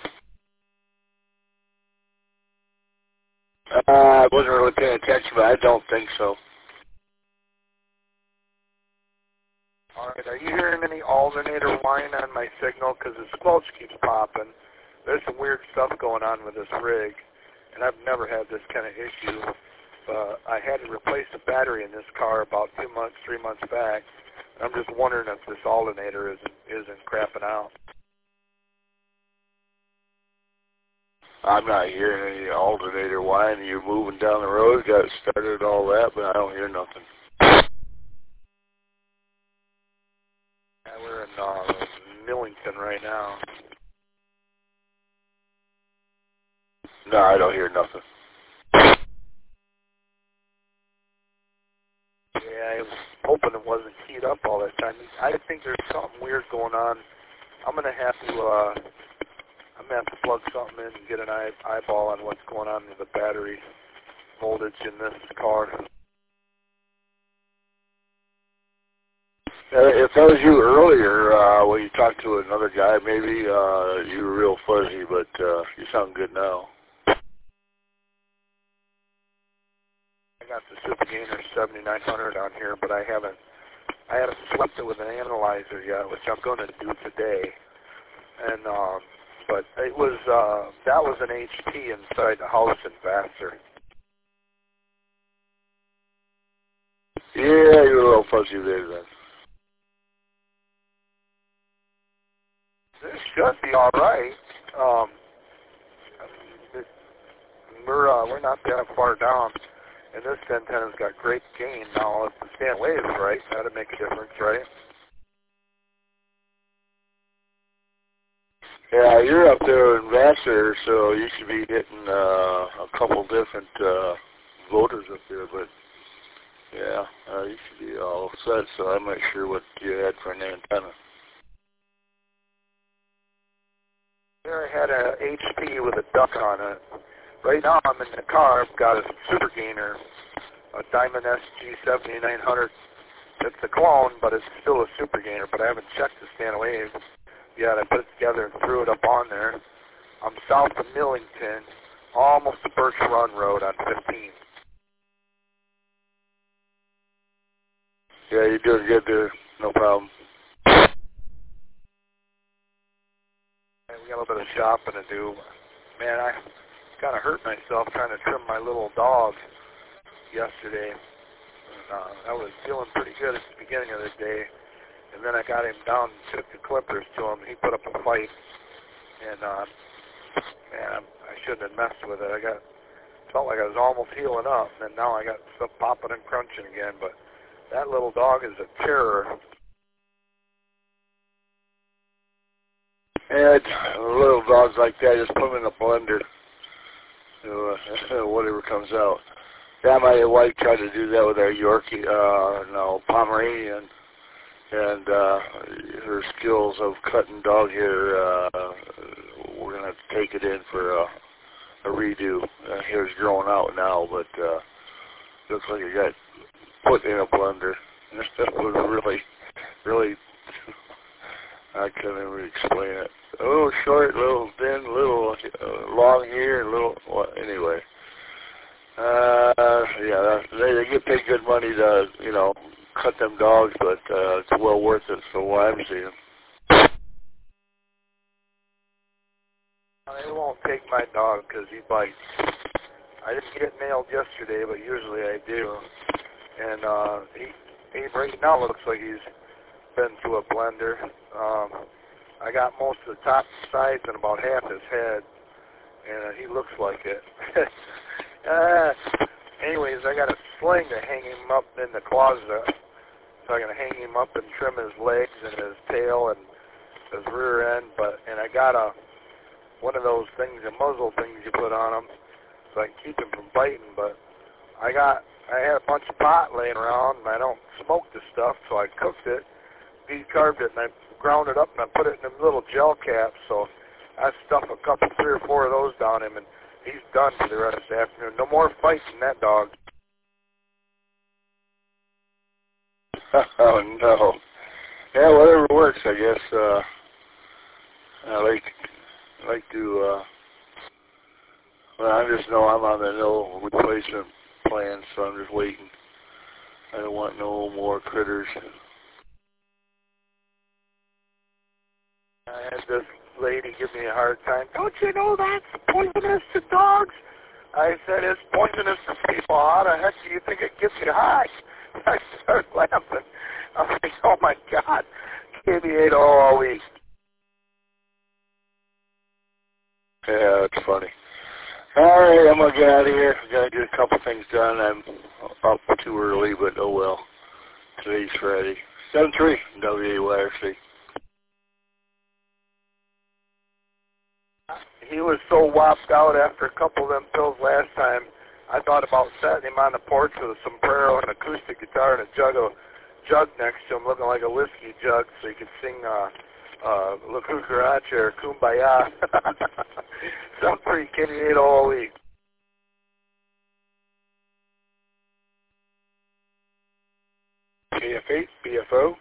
Uh, I wasn't really paying attention, but I don't think so. All right, are you hearing any alternator whine on my signal? Because the squelch keeps popping. There's some weird stuff going on with this rig, and I've never had this kind of issue. Uh, I had to replace the battery in this car about two months, three months back. I'm just wondering if this alternator isn't isn't crapping out. I'm not hearing any alternator whine. You're moving down the road, got it started, all that, but I don't hear nothing. Yeah, we're in uh, Millington right now. No, I don't hear nothing. Yeah, I was hoping it wasn't keyed up all that time. I think there's something weird going on. I'm gonna have to, uh, I'm gonna have to plug something in and get an eye, eyeball on what's going on with the battery voltage in this car. Uh, if that was you earlier, uh, when you talked to another guy, maybe uh, you were real fuzzy, but uh, you sound good now. I got the Super Gainer seventy-nine hundred on here, but I haven't I haven't swept it with an analyzer yet, which I'm going to do today. And um, but it was uh, that was an H P inside the house in Vassar. Yeah, you're a little fuzzy there then. This should be all right. Um, it, we're uh, we're not that far down. And this antenna's got great gain. Now, if the stand waves right, that'd make a difference, right? Yeah, you're up there in Vassar, so you should be getting uh, a couple different uh, voters up there. But yeah, uh, you should be all set. So I'm not sure what you had for an antenna. There I had a H P with a duck on it. Right now I'm in the car. I've got a super gainer, a Diamond S G seventy-nine hundred. It's a clone, but it's still a super gainer. But I haven't checked the stand wave yet. I put it together and threw it up on there. I'm south of Millington, almost to Birch Run Road on fifteen. Yeah, you're doing good there. No problem. We got a little bit of shopping to do. Man, I kind of hurt myself trying to trim my little dog yesterday. Uh, I was feeling pretty good at the beginning of the day, and then I got him down and took the clippers to him. He put up a fight, and uh, man, I shouldn't have messed with it. I got felt like I was almost healing up, and now I got stuff popping and crunching again. But that little dog is a terror. Yeah, little dogs like that, just put them in a blender. So, uh, whatever comes out. Yeah, my wife tried to do that with our Yorkie, uh, no, Pomeranian, and uh, her skills of cutting dog hair, uh, we're going to have to take it in for a, a redo. Uh, hair's growing out now, but uh, looks like it got put in a blender. That was really, really, I can't even explain it. A little short, a little thin, a little uh, long hair, a little, well, anyway. Uh, yeah, they, they get paid good money to, you know, cut them dogs, but uh, it's well worth it for what I'm seeing. They won't take my dog because he bites. I didn't get nailed yesterday, but usually I do. And uh, he, he right now looks like he's been through a blender. Um, I got most of the top sides and about half his head, and uh, he looks like it. uh, anyways, I got a sling to hang him up in the closet, so I'm gonna hang him up and trim his legs and his tail and his rear end. But and I got a one of those things, a muzzle things you put on him, so I can keep him from biting. But I got I had a bunch of pot laying around, and I don't smoke this stuff, so I cooked it, decarbed it, and I ground it up, and I put it in them little gel caps. So I stuffed a couple, three or four of those down him, and he's done for the rest of the afternoon. No more fights in that dog. Oh no. Yeah, whatever works, I guess. Uh, I like I like to. Uh, well, I just know I'm on the no replacement plan, so I'm just waiting. I don't want no more critters. I had this lady give me a hard time. Don't you know that's poisonous to dogs? I said, it's poisonous to people. How the heck do you think it gets you high? I started laughing. I'm like, oh my God. K B ate all week. Yeah, that's funny. All right, I'm going to get out of here. I've got to get a couple things done. I'm up too early, but oh well. Today's Friday. seven three W A Y R C. He was so whopped out after a couple of them pills last time, I thought about setting him on the porch with a sombrero and an acoustic guitar and a jug of jug next to him, looking like a whiskey jug, so he could sing uh, uh, La Cucaracha or Kumbaya. Some pretty kitty ate all week. K F eight, B F O.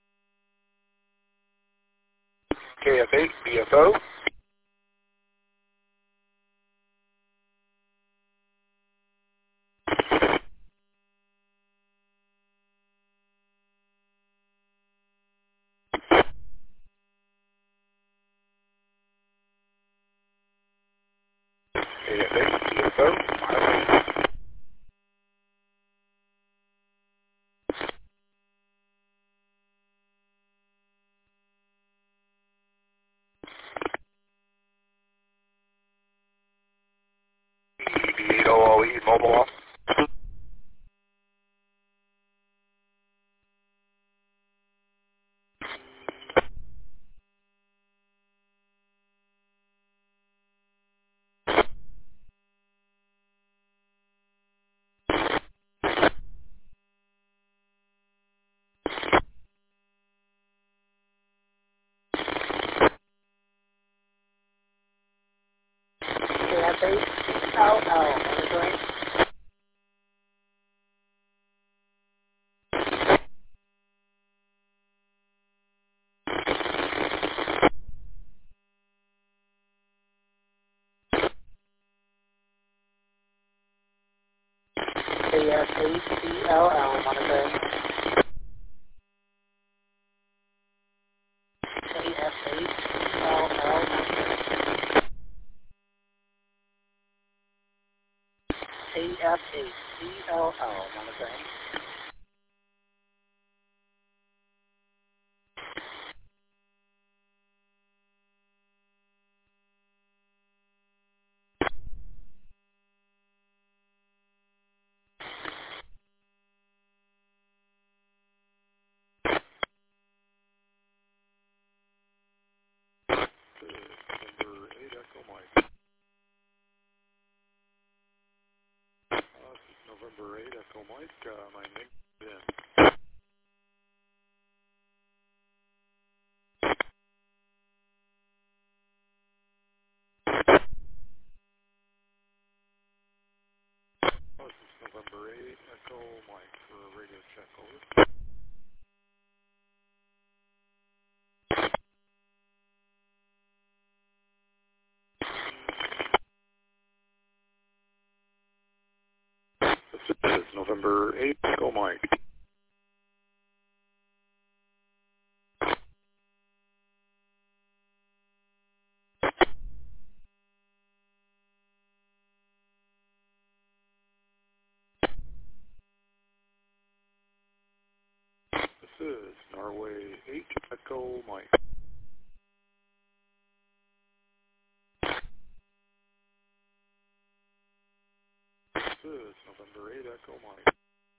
K F eight, B F O. K F A, C S O, Miles. B eight O O E, mobile off. K F A C L L, monitoring. K F A C L L, monitoring. K F A C L L, monitoring. K F A C L L, monitoring. Number eight Echo Mike. Uh, this is November eight Echo Mike. Uh, my name is Ben. Oh, this is November eight Echo Mike for radio check. Over. This is November eight Echo Mike. This is Norway eight Echo Mike. This is November eight Echo Mike.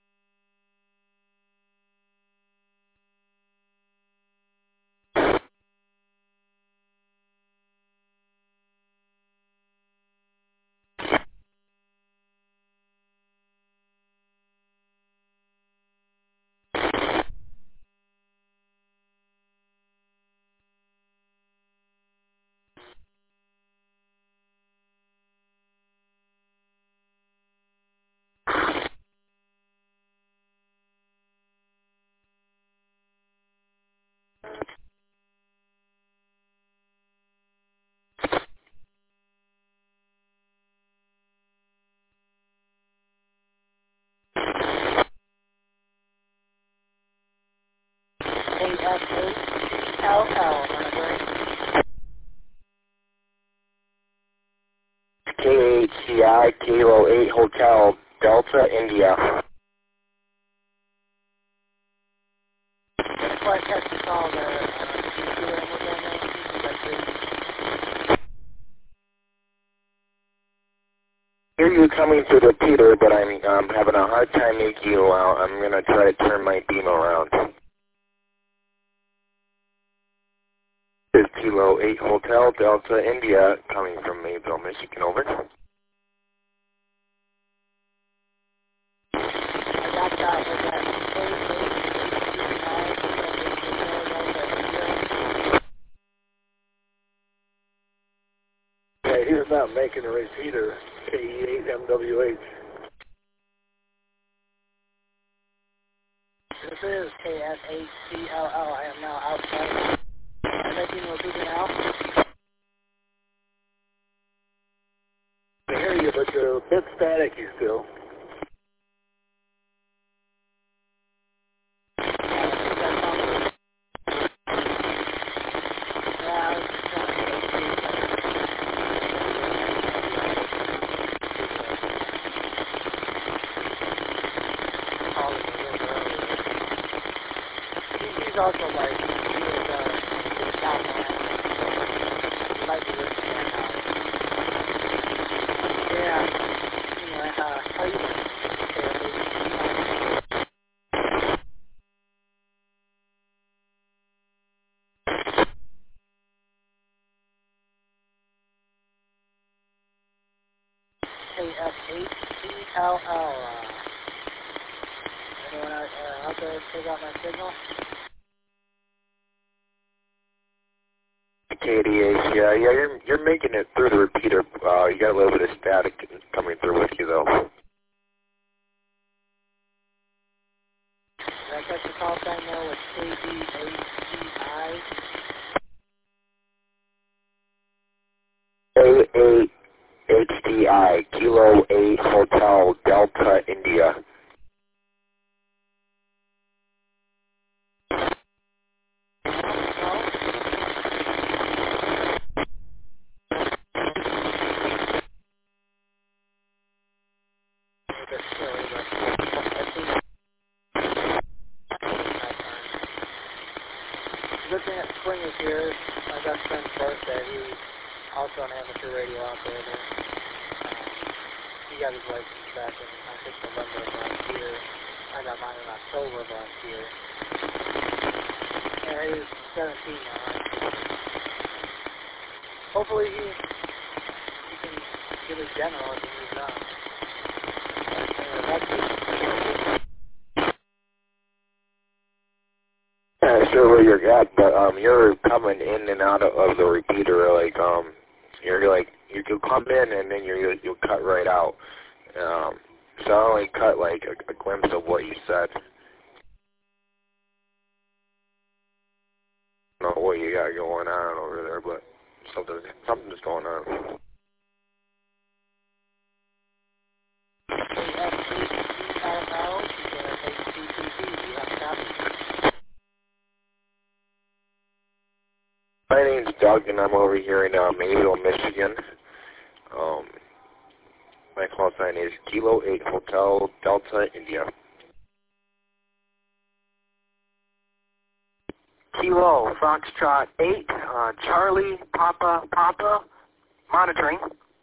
K F A C L L, monitoring. K H C I Kilo eight Hotel Delta India. That's why I kept the call there. Uh, do you see what I'm looking at now? That's it. Hear you coming through the Peter, but I'm um, having a hard time making you out. I'm going to try to turn my beam around. This is Kilo eight Hotel Delta India coming from Mayville, Michigan. Over. I got that. I got Yeah, he's not making a repeater. K E eight M W H. This is K F A C L L. I am now outside. Am I making a repeater now? I hear you, but you're a bit staticky still. he's also like, he was, uh, he was top man. He might be listening right now. Yeah. Anyway, uh, how you doing? K F H C L L. Anyone out, uh, out there still got my signal? K D H, yeah, yeah, you're, you're making it through the repeater. Uh, you got a little bit of static coming through with you, though. Did I catch the call sign there with K D H C I? A eight H D I, Kilo eight Hotel Delta India. Looking at Spring is here, my best friend's birthday. He's also an amateur radio operator. Um, he got his license back in, I think, November of last year. I got mine in October of last year. Yeah, he's seventeen now, right? Hopefully he, he can get his general if he moves on. Anyway, that's it. Yeah, sure where you're at, but um, you're coming in and out of, of the repeater, like um, you're like you can come in and then you you'll cut right out. Um, so I only cut like a, a glimpse of what you said. I don't know what you got going on over there, but something something's going on. My name's Doug, and I'm over here in uh, Mayville, Michigan. Um, my call sign is Kilo eight Hotel Delta India. Kilo Foxtrot eight, uh, Charlie Papa Papa, monitoring.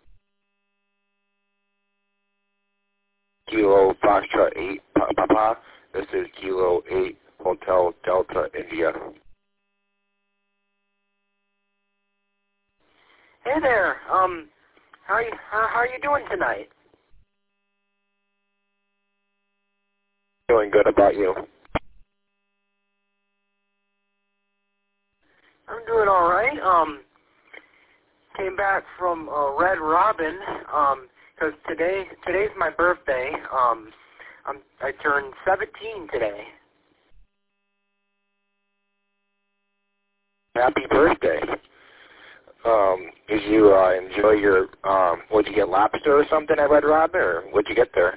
Kilo Foxtrot eight Papa. This is Kilo eight Hotel Delta India. Hey there. Um, how are you? How, how are you doing tonight? Doing good. About you? I'm doing all right. Um, came back from uh, Red Robin. Um, because today today's my birthday. Um, I'm I turned seventeen today. Happy birthday. Um, did you uh, enjoy your, um, would you get lobster or something at Red Robin, or what'd you get there?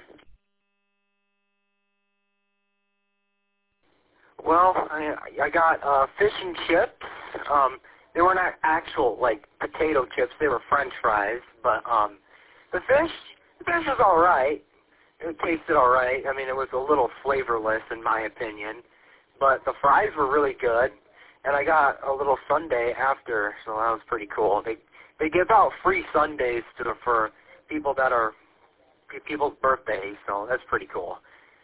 Well, I, I got uh, fish and chips. Um, they were not actual, like, potato chips. They were French fries. But um, the fish, the fish was all right. It tasted all right. I mean, it was a little flavorless, in my opinion. But the fries were really good. And I got a little sundae after, so that was pretty cool. They they give out free sundaes to the, for people that are people's birthdays, so that's pretty cool.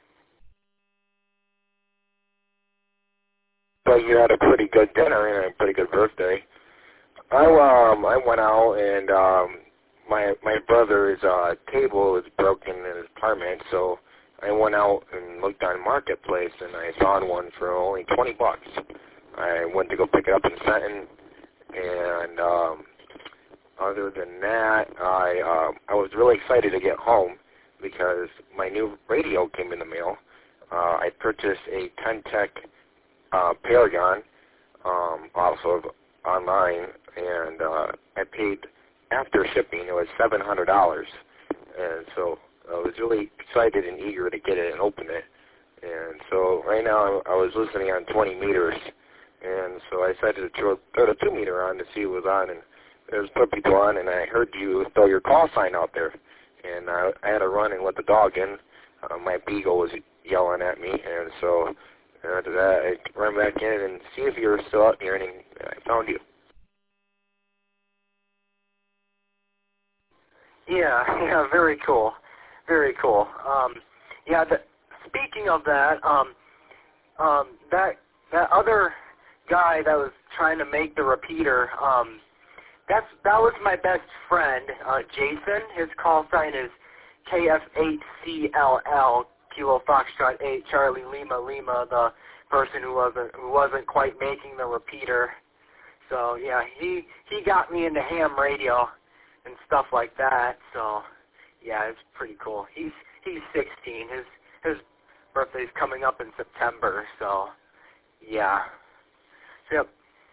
So you had a pretty good dinner and a pretty good birthday. I um I went out and um my my brother's uh table is broken in his apartment, so I went out and looked on Marketplace and I found one for only twenty bucks. I went to go pick it up in Fenton, and um, other than that, I um, I was really excited to get home because my new radio came in the mail. Uh, I purchased a Ten-Tech uh, Paragon, um, also online, and uh, I paid after shipping. It was seven hundred dollars, and so I was really excited and eager to get it and open it. And so right now I was listening on twenty meters. And so I decided to throw, throw the two meter on to see what was on, and there was put people on, and I heard you throw your call sign out there, and I, I had to run and let the dog in. Uh, my beagle was yelling at me, and so And after that, I ran back in and see if you were still out here, and I found you. Yeah, yeah, very cool, very cool. Um, yeah, the, speaking of that, um, um, that that other guy that was trying to make the repeater, um, that's that was my best friend, uh, Jason. His call sign is K F eight C L L, Kilo Foxtrot eight, Charlie Lima Lima, the person who wasn't who wasn't quite making the repeater. So yeah, he he got me into ham radio and stuff like that. So yeah, it's pretty cool. He's he's sixteen. His his birthday's coming up in September. So yeah. So, yep.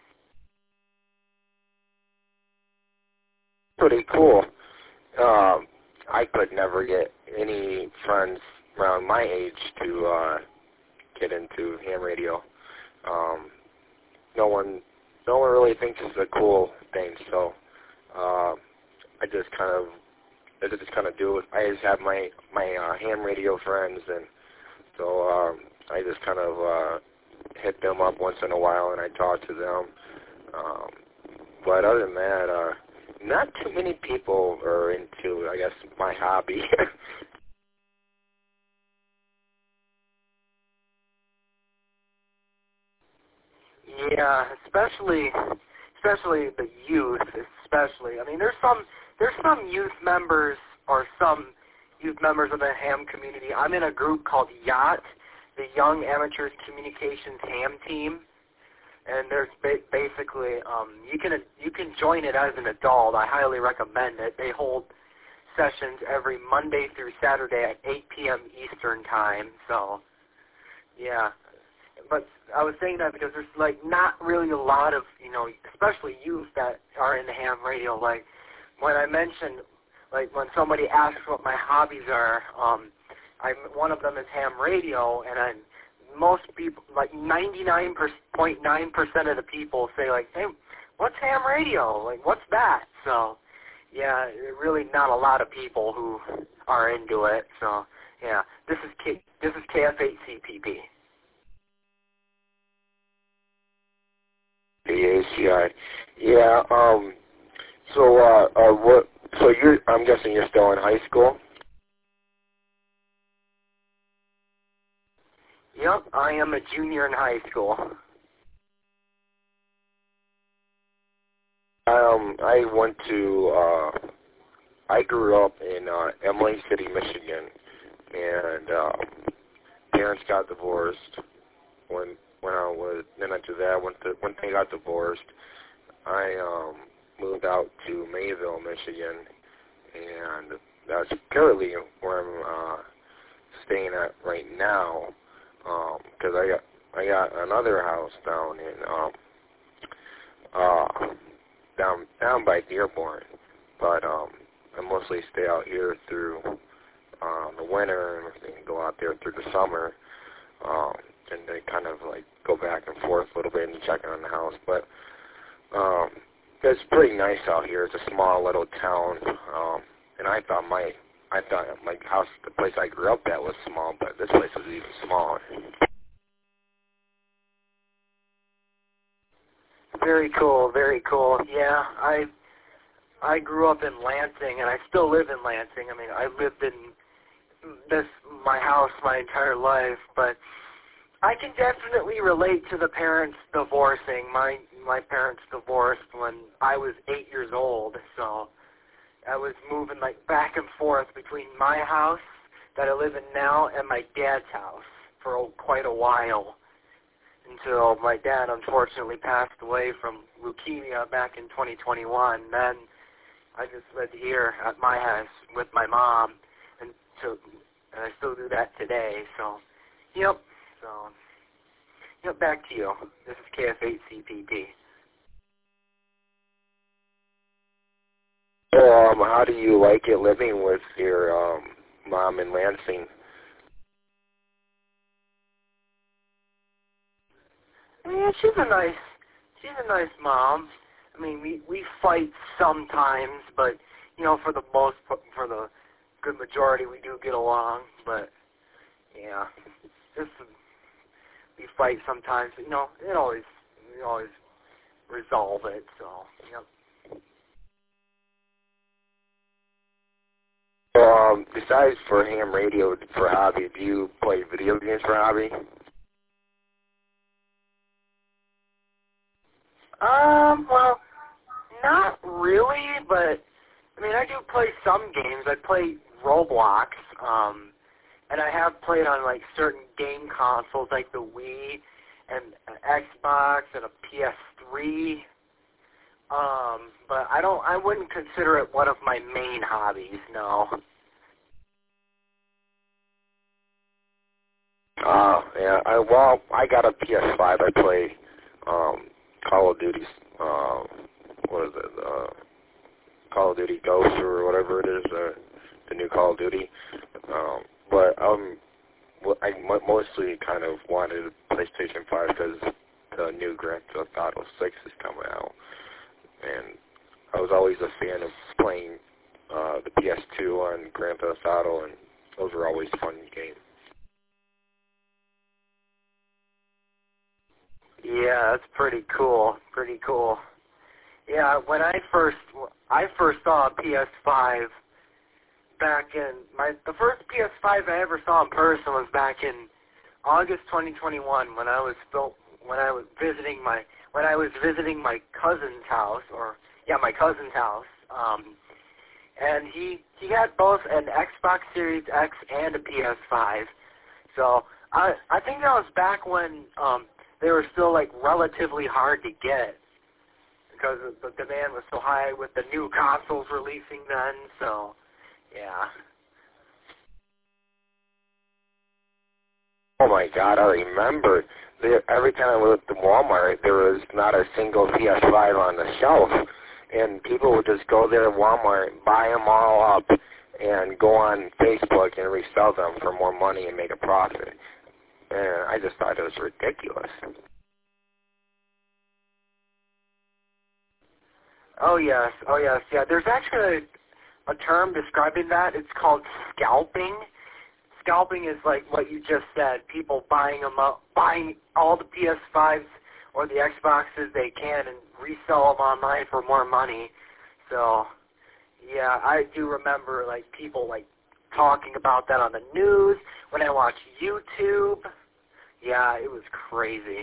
Pretty cool. Um, I could never get any friends around my age to uh, get into ham radio. Um, no one, no one really thinks it's a cool thing. So uh, I just kind of, I just kind of do it. I just have my my uh, ham radio friends, and so um, I just kind of uh, hit them up once in a while, and I talk to them. Um, but other than that, uh, not too many people are into, I guess, my hobby. Yeah, especially especially the youth, especially. I mean, there's some there's some youth members or some youth members of the ham community. I'm in a group called Yacht, the Young Amateurs Communications Ham Team, and there's ba- basically um, you can you can join it as an adult. I highly recommend it. They hold sessions every Monday through Saturday at eight p.m. Eastern time. So, yeah. But I was saying that because there's like not really a lot of, you know, especially youth that are into ham radio. Like when I mentioned, like when somebody asks what my hobbies are, um, I one of them is ham radio, and I, most people, like ninety-nine point nine percent of the people say like, hey, what's ham radio? Like, what's that? So, yeah, really not a lot of people who are into it. So, yeah, this is K, this is K F eight C P P. The A C I. Yeah, um, so, uh, uh, what, so you're, I'm guessing you're still in high school? Yep, I am a junior in high school. Um, I went to, uh, I grew up in, uh, Emily City, Michigan, and, um, parents got divorced when, when I was, then after that, when, the, when they got divorced, I, um, moved out to Mayville, Michigan, and that's currently where I'm, uh, staying at right now, um, because I got, I got another house down in, um, uh, down, down by Dearborn, but, um, I mostly stay out here through, um, the winter and everything, go out there through the summer, um, and they kind of like go back and forth a little bit and check on the house. But um, it's pretty nice out here. It's a small little town, um, and I thought my I thought my house, the place I grew up at, was small, but this place was even smaller. Very cool, very cool. Yeah, I I grew up in Lansing, and I still live in Lansing. I mean, I lived in this my house my entire life, but I can definitely relate to the parents divorcing. My my parents divorced when I was eight years old, so I was moving like back and forth between my house that I live in now and my dad's house for quite a while, until my dad unfortunately passed away from leukemia back in twenty twenty-one. Then I just lived here at my house with my mom, and so and I still do that today. So, yep. So, yep. Back to you. This is K F eight C P P. So, um, how do you like it living with your um, mom in Lansing? Yeah, she's a nice, she's a nice mom. I mean, we we fight sometimes, but you know, for the most, for the good majority, we do get along. But yeah, just we fight sometimes. But, you know, it always we always resolve it. So, yep. Um, besides for ham radio for hobby, do you play video games for hobby? Um, well, not really, but, I mean, I do play some games. I play Roblox, um, and I have played on, like, certain game consoles, like the Wii, and an Xbox, and a P S three, um, but I don't, I wouldn't consider it one of my main hobbies, no. Oh, yeah, I, well, I got a P S five. I play, um, Call of Duty, uh, what is it, uh, Call of Duty Ghost or whatever it is, uh, the new Call of Duty, um, but um, I mostly kind of wanted a PlayStation five because the new Grand Theft Auto six is coming out, and I was always a fan of playing uh, the P S two on Grand Theft Auto, and those were always fun games. Yeah, that's pretty cool. Pretty cool. Yeah, when I first I first saw a P S five back in my the first P S five I ever saw in person was back in August twenty twenty-one when I was still when I was visiting my when I was visiting my cousin's house or yeah my cousin's house. Um, and he he had both an Xbox Series X and a P S five. So I I think that was back when um, they were still like relatively hard to get because the demand was so high with the new consoles releasing then. So yeah. Oh my God, I remember. There, every time I went to Walmart, there was not a single P S five on the shelf. And people would just go there to Walmart, buy them all up, and go on Facebook and resell them for more money and make a profit. And I just thought it was ridiculous. Oh yes, oh yes, yeah. There's actually a, a term describing that. It's called scalping. Scalping is like what you just said. People buying them up, buying all the P S fives or the Xboxes they can and resell them online for more money. So, yeah, I do remember like people like talking about that on the news when I watched YouTube. Yeah, it was crazy.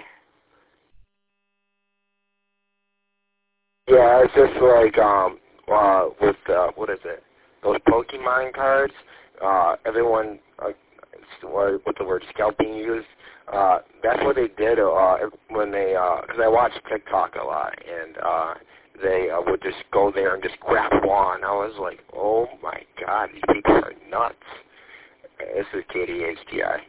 Yeah, it's just like um, uh, with uh, what is it? Those Pokemon cards. Uh, everyone, uh, what's the word? Scalping used. Uh, that's what they did uh, when they, because uh, I watch TikTok a lot, and uh, they uh, would just go there and just grab one. I was like, oh my God, these people are nuts. This is K D H T I.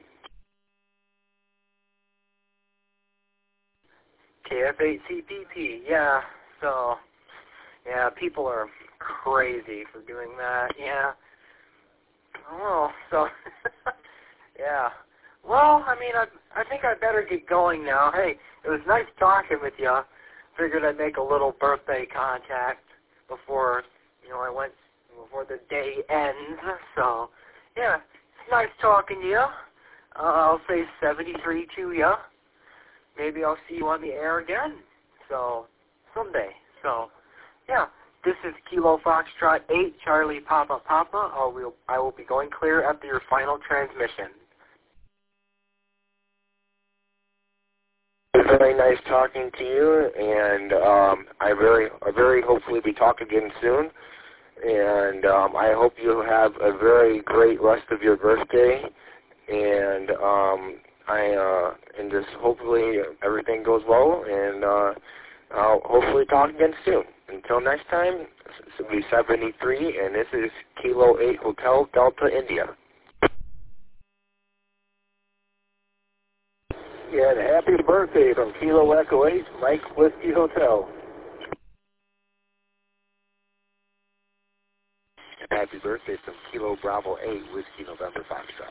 K F eight C P P, yeah. So, yeah, people are crazy for doing that. Yeah. Oh, so, yeah. Well, I mean, I I think I better get going now. Hey, it was nice talking with you. Figured I'd make a little birthday contact before, you know, I went, before the day ends. So, yeah, it's nice talking to you. Uh, I'll say seventy-three to you. Maybe I'll see you on the air again. So, someday. So, yeah. This is Kilo Foxtrot eight, Charlie Papa Papa. I will, I will be going clear after your final transmission. It's very nice talking to you, and um, I very, I very hopefully we talk again soon. And um, I hope you have a very great rest of your birthday. And um, I uh, and just hopefully everything goes well, and uh, I'll hopefully talk again soon. Until next time, this will be seventy-three, and this is Kilo eight Hotel Delta India. Yeah, and happy birthday from Kilo Echo eight, Mike Whiskey Hotel. Happy birthday from Kilo Bravo eight, Whiskey November Foxtrot.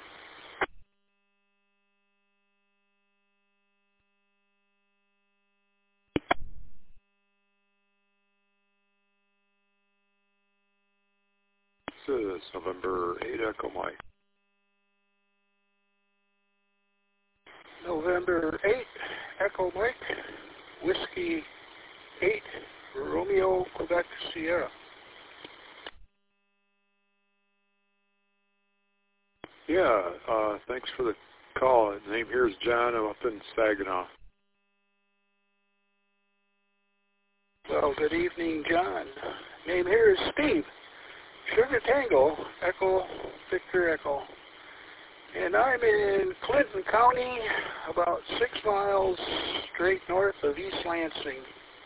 This is November eight Echo Mike. November eighth, Echo Mike, Whiskey eight, Romeo, Quebec, Sierra. Yeah, uh, thanks for the call. The name here is John. I'm up in Saginaw. Well, good evening, John. Name here is Steve. Sugar Tango, Echo, Victor Echo. And I'm in Clinton County, about six miles straight north of East Lansing.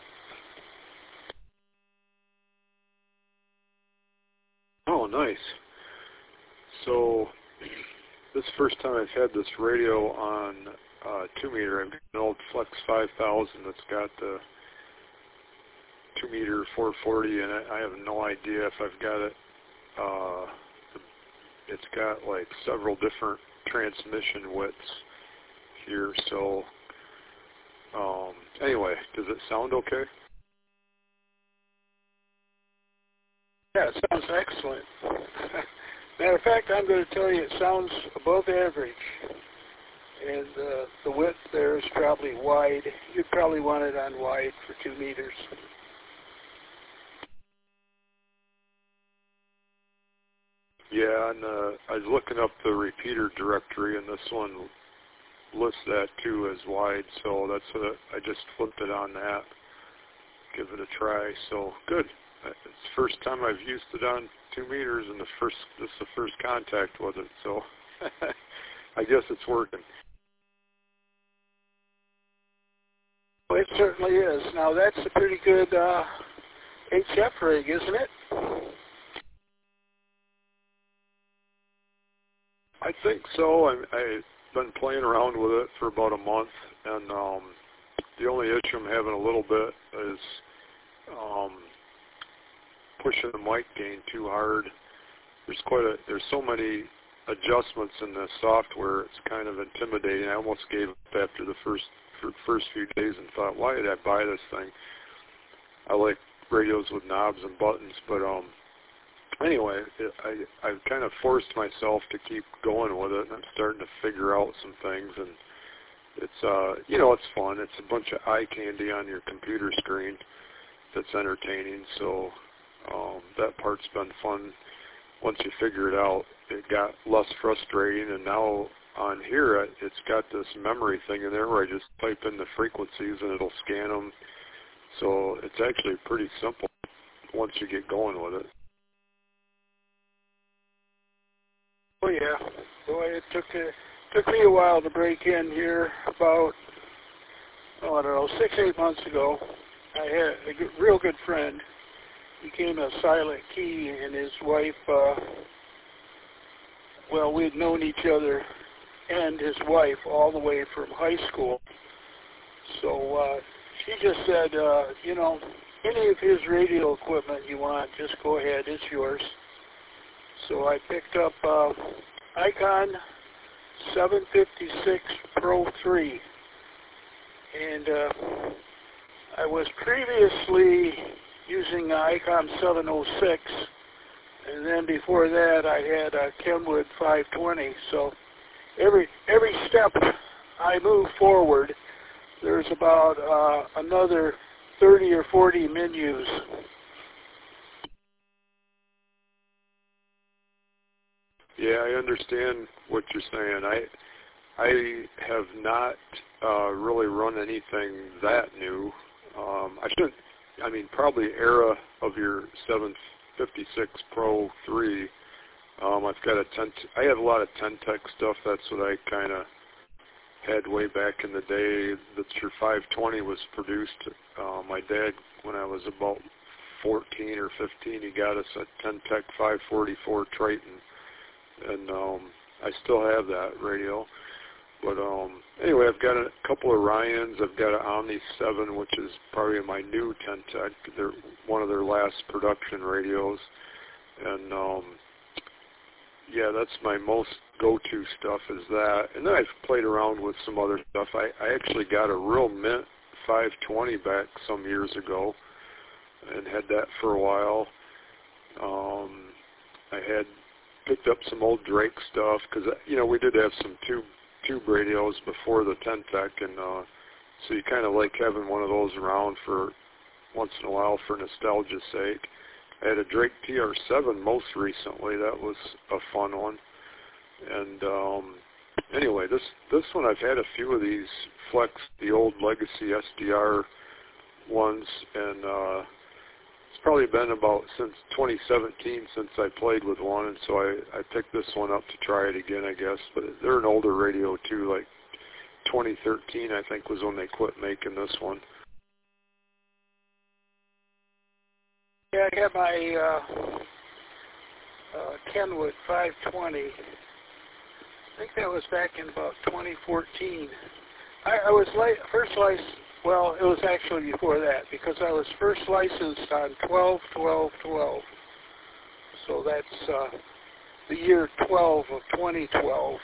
Oh, nice. So, this is the first time I've had this radio on uh, two meter. I've got an old Flex five thousand that's got the two meter four forty, and I, I have no idea if I've got it. Uh, it's got like several different transmission widths here. So, um, anyway, does it sound okay? Yeah, it sounds excellent. Matter of fact, I'm going to tell you it sounds above average. And uh, the width there is probably wide. You'd probably want it on wide for two meters. Yeah, and uh, I was looking up the repeater directory, and this one lists that too as wide. So that's what I just flipped it on that. Give it a try. So good. It's the first time I've used it on two meters, and the first this is the first contact with it. So I guess it's working. Well, it certainly is. Now that's a pretty good uh, H F rig, isn't it? I think so. I, I've been playing around with it for about a month, and um, the only issue I'm having a little bit is um, pushing the mic gain too hard. There's quite a there's so many adjustments in the software. It's kind of intimidating. I almost gave up after the first first few days and thought, why did I buy this thing? I like radios with knobs and buttons, but um. Anyway, it, I, I've kind of forced myself to keep going with it, and I'm starting to figure out some things, and it's, uh, you know, it's fun. It's a bunch of eye candy on your computer screen that's entertaining, so um, that part's been fun. Once you figure it out, it got less frustrating, and now on here, it's got this memory thing in there where I just type in the frequencies, and it'll scan them, so it's actually pretty simple once you get going with it. Oh yeah, boy, it took a, took me a while to break in here. About oh, I don't know, six eight months ago, I had a good, real good friend. He came a silent key, and his wife. Uh, well, we'd known each other and his wife all the way from high school. So uh, she just said, uh, you know, any of his radio equipment you want, just go ahead, it's yours. So I picked up uh, Icon seven fifty-six Pro three, and uh, I was previously using Icon seven oh six, and then before that I had a Kenwood five twenty. So every every step I move forward, there's about uh, another thirty or forty menus. Yeah, I understand what you're saying. I I have not uh, really run anything that new. Um, I shouldn't. I mean, probably era of your seven fifty-six Pro three. Um, I've got a ten. I have a lot of ten tech stuff. That's what I kind of had way back in the day. That your five twenty was produced. Uh, my dad, when I was about fourteen or fifteen, he got us a ten tech five forty-four Triton. And um, I still have that radio. But um, anyway, I've got a couple of Ryans. I've got an Omni seven, which is probably my new ten tech. They're one of their last production radios. And um, yeah, that's my most go-to stuff is that. And then I've played around with some other stuff. I, I actually got a real mint five twenty back some years ago and had that for a while. Um, I had picked up some old Drake stuff because, you know, we did have some tube tube radios before the ten tech, and uh, so you kind of like having one of those around for once in a while for nostalgia's sake. I had a Drake T R seven most recently. That was a fun one. And um, anyway, this this one I've had a few of these Flex, the old legacy S D R ones, and uh, it's probably been about since twenty seventeen since I played with one, and so I, I picked this one up to try it again, I guess. But they're an older radio too, like twenty thirteen I think was when they quit making this one. Yeah, I got my uh, uh, Kenwood five twenty. I think that was back in about twenty fourteen. I, I was li- first licensed, well, it was actually before that, because I was first licensed on twelve twelve twelve. So that's uh, the year twelve of twenty twelve.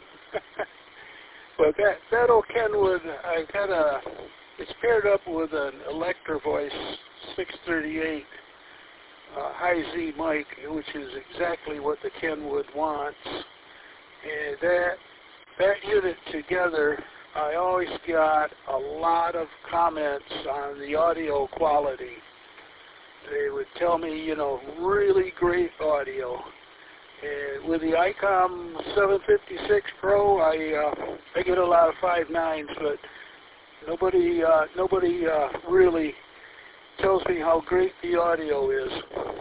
But that, that old Kenwood, I got a, it's paired up with an Electro Voice six thirty-eight uh, high Z mic, which is exactly what the Kenwood wants. And that that unit together, I always got a lot of comments on the audio quality. They would tell me, you know, really great audio. And with the ICOM seven fifty-six Pro, I uh, I get a lot of five nines, but nobody uh, nobody uh, really tells me how great the audio is.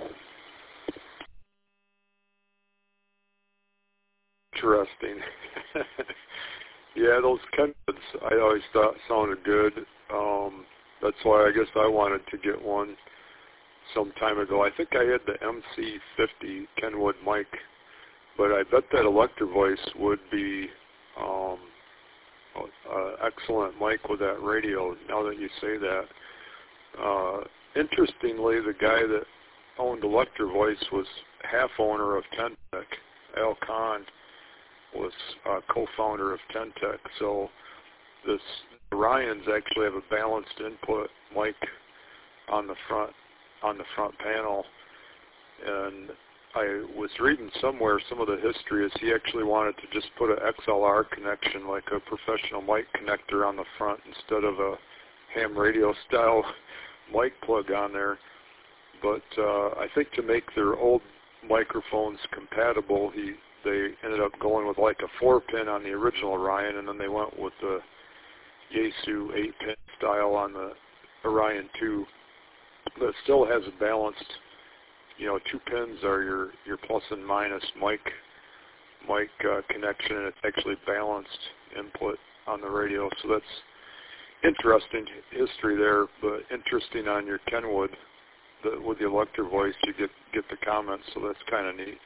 Interesting. Yeah, those Kenwoods I always thought sounded good. Um, that's why I guess I wanted to get one some time ago. I think I had the M C fifty Kenwood mic, but I bet that Electro Voice would be um, an excellent mic with that radio, now that you say that. Uh, interestingly, the guy that owned Electro Voice was half owner of ten tech. Al Kahn was uh, co-founder of ten tech. So this Orions actually have a balanced input mic on the front on the front panel, and I was reading somewhere some of the history is he actually wanted to just put an X L R connection, like a professional mic connector on the front instead of a ham radio style mic plug on there. But uh, I think to make their old microphones compatible, he they ended up going with like a four pin on the original Orion, and then they went with the Yaesu eight pin style on the Orion two. But it still has a balanced, you know, two pins are your, your plus and minus mic mic uh, connection, and it's actually balanced input on the radio. So that's interesting history there, but interesting on your Kenwood. The, with the Electro Voice, you get get the comments, so that's kind of neat.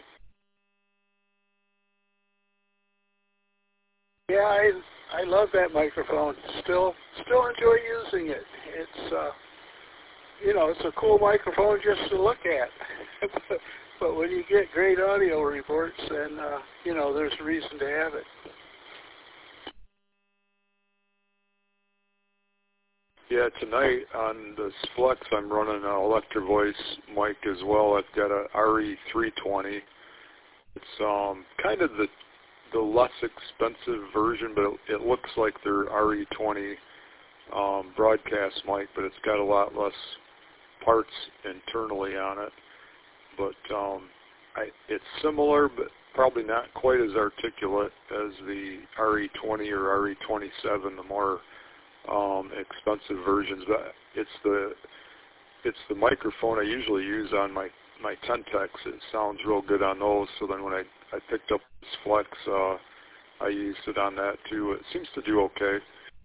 Yeah, I I love that microphone. Still still enjoy using it. It's uh, you know, it's a cool microphone just to look at. But when you get great audio reports, then uh, you know, there's a reason to have it. Yeah, tonight on this Flex, I'm running an Electro Voice mic as well. I've got a R E three twenty. It's um, kind of the the less expensive version, but it, it looks like their R E twenty um, broadcast mic, but it's got a lot less parts internally on it. But um, I, it's similar, but probably not quite as articulate as the R E twenty or R E twenty-seven, the more um, expensive versions. But it's the it's the microphone I usually use on my my ten techs. It sounds real good on those. So then when I I picked up this Flex, uh, I used it on that too. It seems to do okay.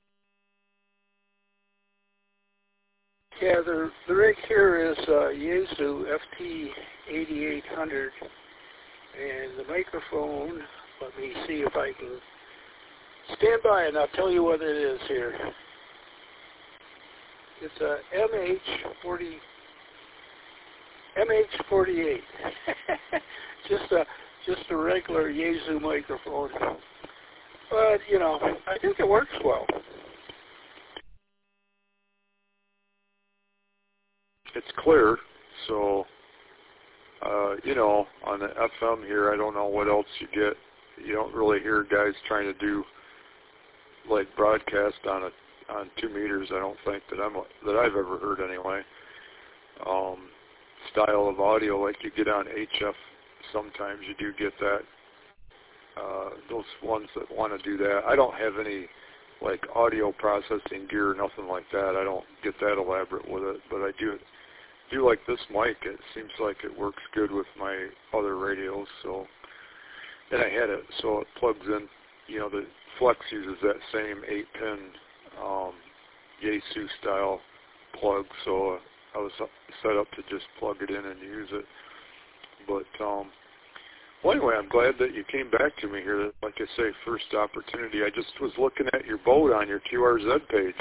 Yeah, the the rig here is uh, Yaesu F T eighty-eight hundred, and the microphone. Let me see if I can stand by, and I'll tell you what it is here. It's a M H forty, M H forty-eight, just a just a regular Yaesu microphone. But you know, I think it works well. It's clear, so uh, you know, on the F M here, I don't know what else you get. You don't really hear guys trying to do like broadcast on a on two meters. I don't think that I'm that I've ever heard anyway. Um, style of audio like you get on H F. Sometimes you do get that. Uh, those ones that want to do that. I don't have any like audio processing gear or nothing like that. I don't get that elaborate with it, but I do do like this mic. It seems like it works good with my other radios. So, and I had it so it plugs in. You know, the Flex uses that same eight-pin um, Yaesu style plug, so uh, I was set up to just plug it in and use it. But um, well, anyway, I'm glad that you came back to me here. Like I say, first opportunity. I just was looking at your boat on your Q R Z page.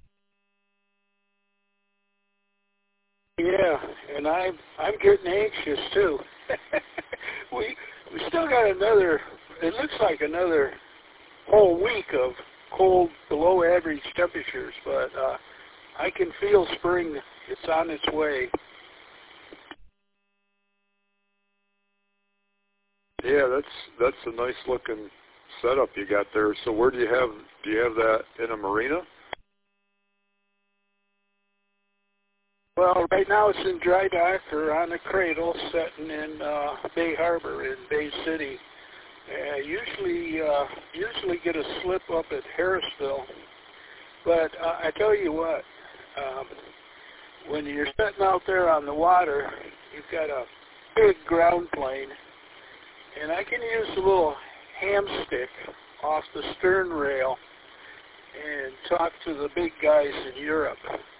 Yeah, and I'm I'm getting anxious too. we we still got another. It looks like another whole week of cold, below average temperatures, but uh, I can feel spring. It's on its way. Yeah, that's that's a nice looking setup you got there. So where do you have do you have that in a marina? Well, right now it's in dry dock or on a cradle, setting in uh, Bay Harbor in Bay City. I usually uh, usually get a slip up at Harrisville, but uh, I tell you what, um, when you're sitting out there on the water, you've got a big ground plane, and I can use a little ham stick off the stern rail and talk to the big guys in Europe.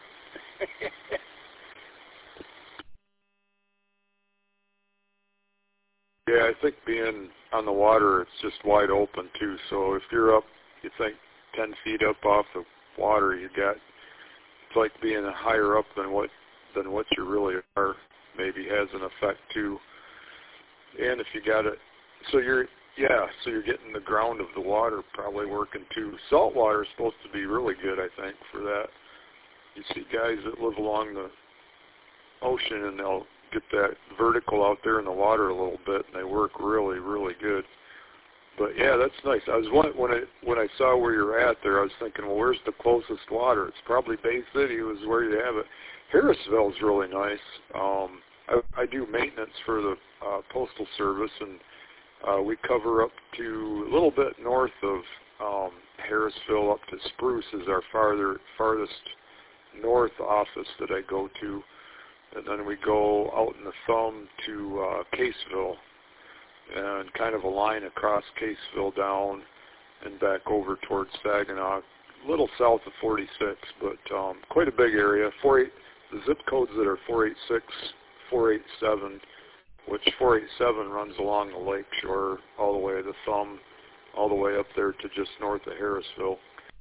Yeah, I think being on the water, it's just wide open too. So if you're up, you think ten feet up off the water, you got it's like being higher up than what than what you really are. Maybe has an effect too. And if you got it, so you're yeah, so you're getting the ground of the water probably working too. Salt water is supposed to be really good, I think, for that. You see guys that live along the ocean and they'll get that vertical out there in the water a little bit, and they work really, really good. But yeah, that's nice. I was one, when I when I saw where you're at there, I was thinking, well, where's the closest water? It's probably Bay City was where you have it. Harrisville's really nice. Um, I, I do maintenance for the uh, Postal Service, and uh, we cover up to a little bit north of um, Harrisville up to Spruce is our farther farthest north office that I go to. And then we go out in the thumb to uh, Caseville, and kind of a line across Caseville down and back over towards Saginaw, a little south of forty-six, but um, quite a big area. four eight, the zip codes that are four eight six, four eight seven, which four eight seven runs along the lake shore all the way to the thumb, all the way up there to just north of Harrisville.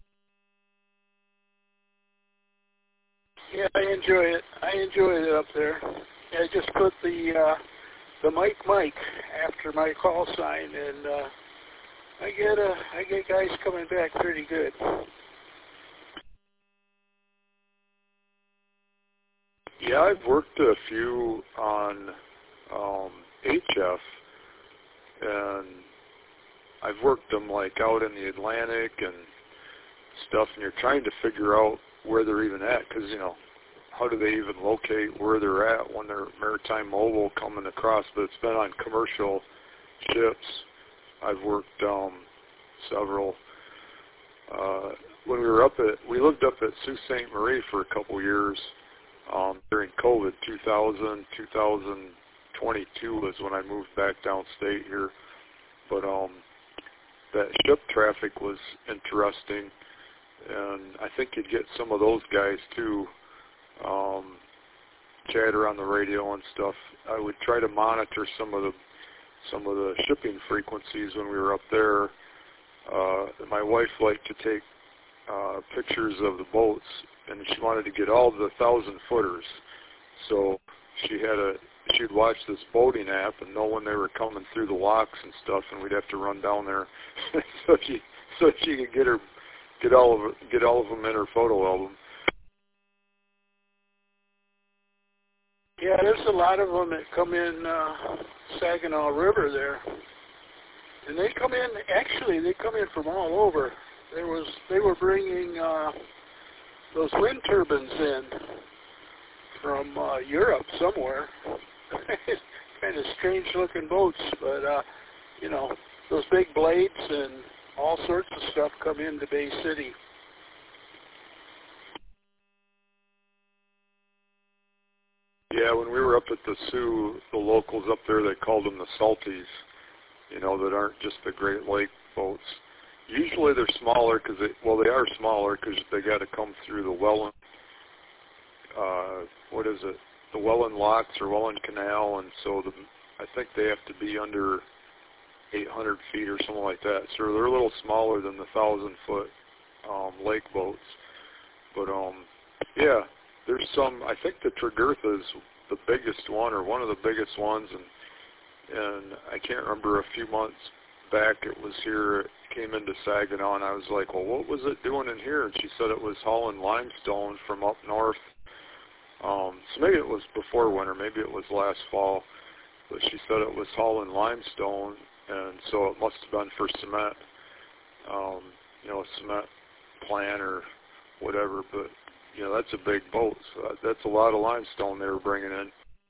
Yeah, I enjoy it. I enjoy it up there. I just put the uh, the Mike Mike after my call sign, and uh, I get uh, I get guys coming back pretty good. Yeah, I've worked a few on um, H F, and I've worked them like out in the Atlantic and stuff, and you're trying to figure out where they're even at, because, you know, how do they even locate where they're at when they're maritime mobile coming across? But it's been on commercial ships. I've worked um, several. Uh, when we were up at, we lived up at Sault Ste. Marie for a couple years um, during COVID. two thousand, two thousand twenty-two was when I moved back downstate here. But um, that ship traffic was interesting. And I think you'd get some of those guys too, um, chatter on the radio and stuff. I would try to monitor some of the some of the shipping frequencies when we were up there. Uh, my wife liked to take uh, pictures of the boats, and she wanted to get all the thousand footers. So she had a she'd watch this boating app and know when they were coming through the locks and stuff, and we'd have to run down there so she so she could get her. Get all of it, get all of them in her photo album. Yeah, there's a lot of them that come in uh, Saginaw River there, and they come in. Actually, they come in from all over. there was they were bringing uh, those wind turbines in from uh, Europe somewhere. Kind of strange-looking boats, but uh, you know, those big blades and all sorts of stuff come into Bay City. Yeah, when we were up at the Sioux, the locals up there, they called them the salties, you know, that aren't just the Great Lake boats. Usually they're smaller because they, well, they are smaller because they got to come through the Welland, uh, what is it, the Welland Locks or Welland Canal, and so the, I think they have to be under eight hundred feet or something like that. So they're a little smaller than the one thousand foot um, lake boats. But, um, yeah, there's some, I think the Tregurtha is the biggest one or one of the biggest ones, and and I can't remember, a few months back it was here, it came into Saginaw, and I was like, well, what was it doing in here? And she said it was hauling limestone from up north. Um, so maybe it was before winter, maybe it was last fall, but she said it was hauling limestone, and so it must have been for cement, um, you know, a cement plant or whatever, but, you know, that's a big boat, so that, that's a lot of limestone they were bringing in.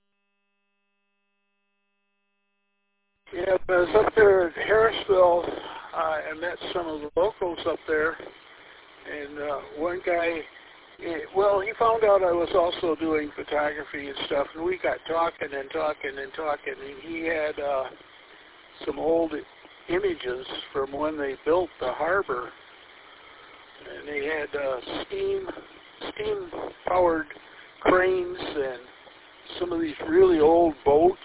Yeah, I was up there at Harrisville uh, and met some of the locals up there, and uh, one guy, well, he found out I was also doing photography and stuff, and we got talking and talking and talking, and he had uh, some old images from when they built the harbor, and they had uh, steam, steam-powered cranes and some of these really old boats.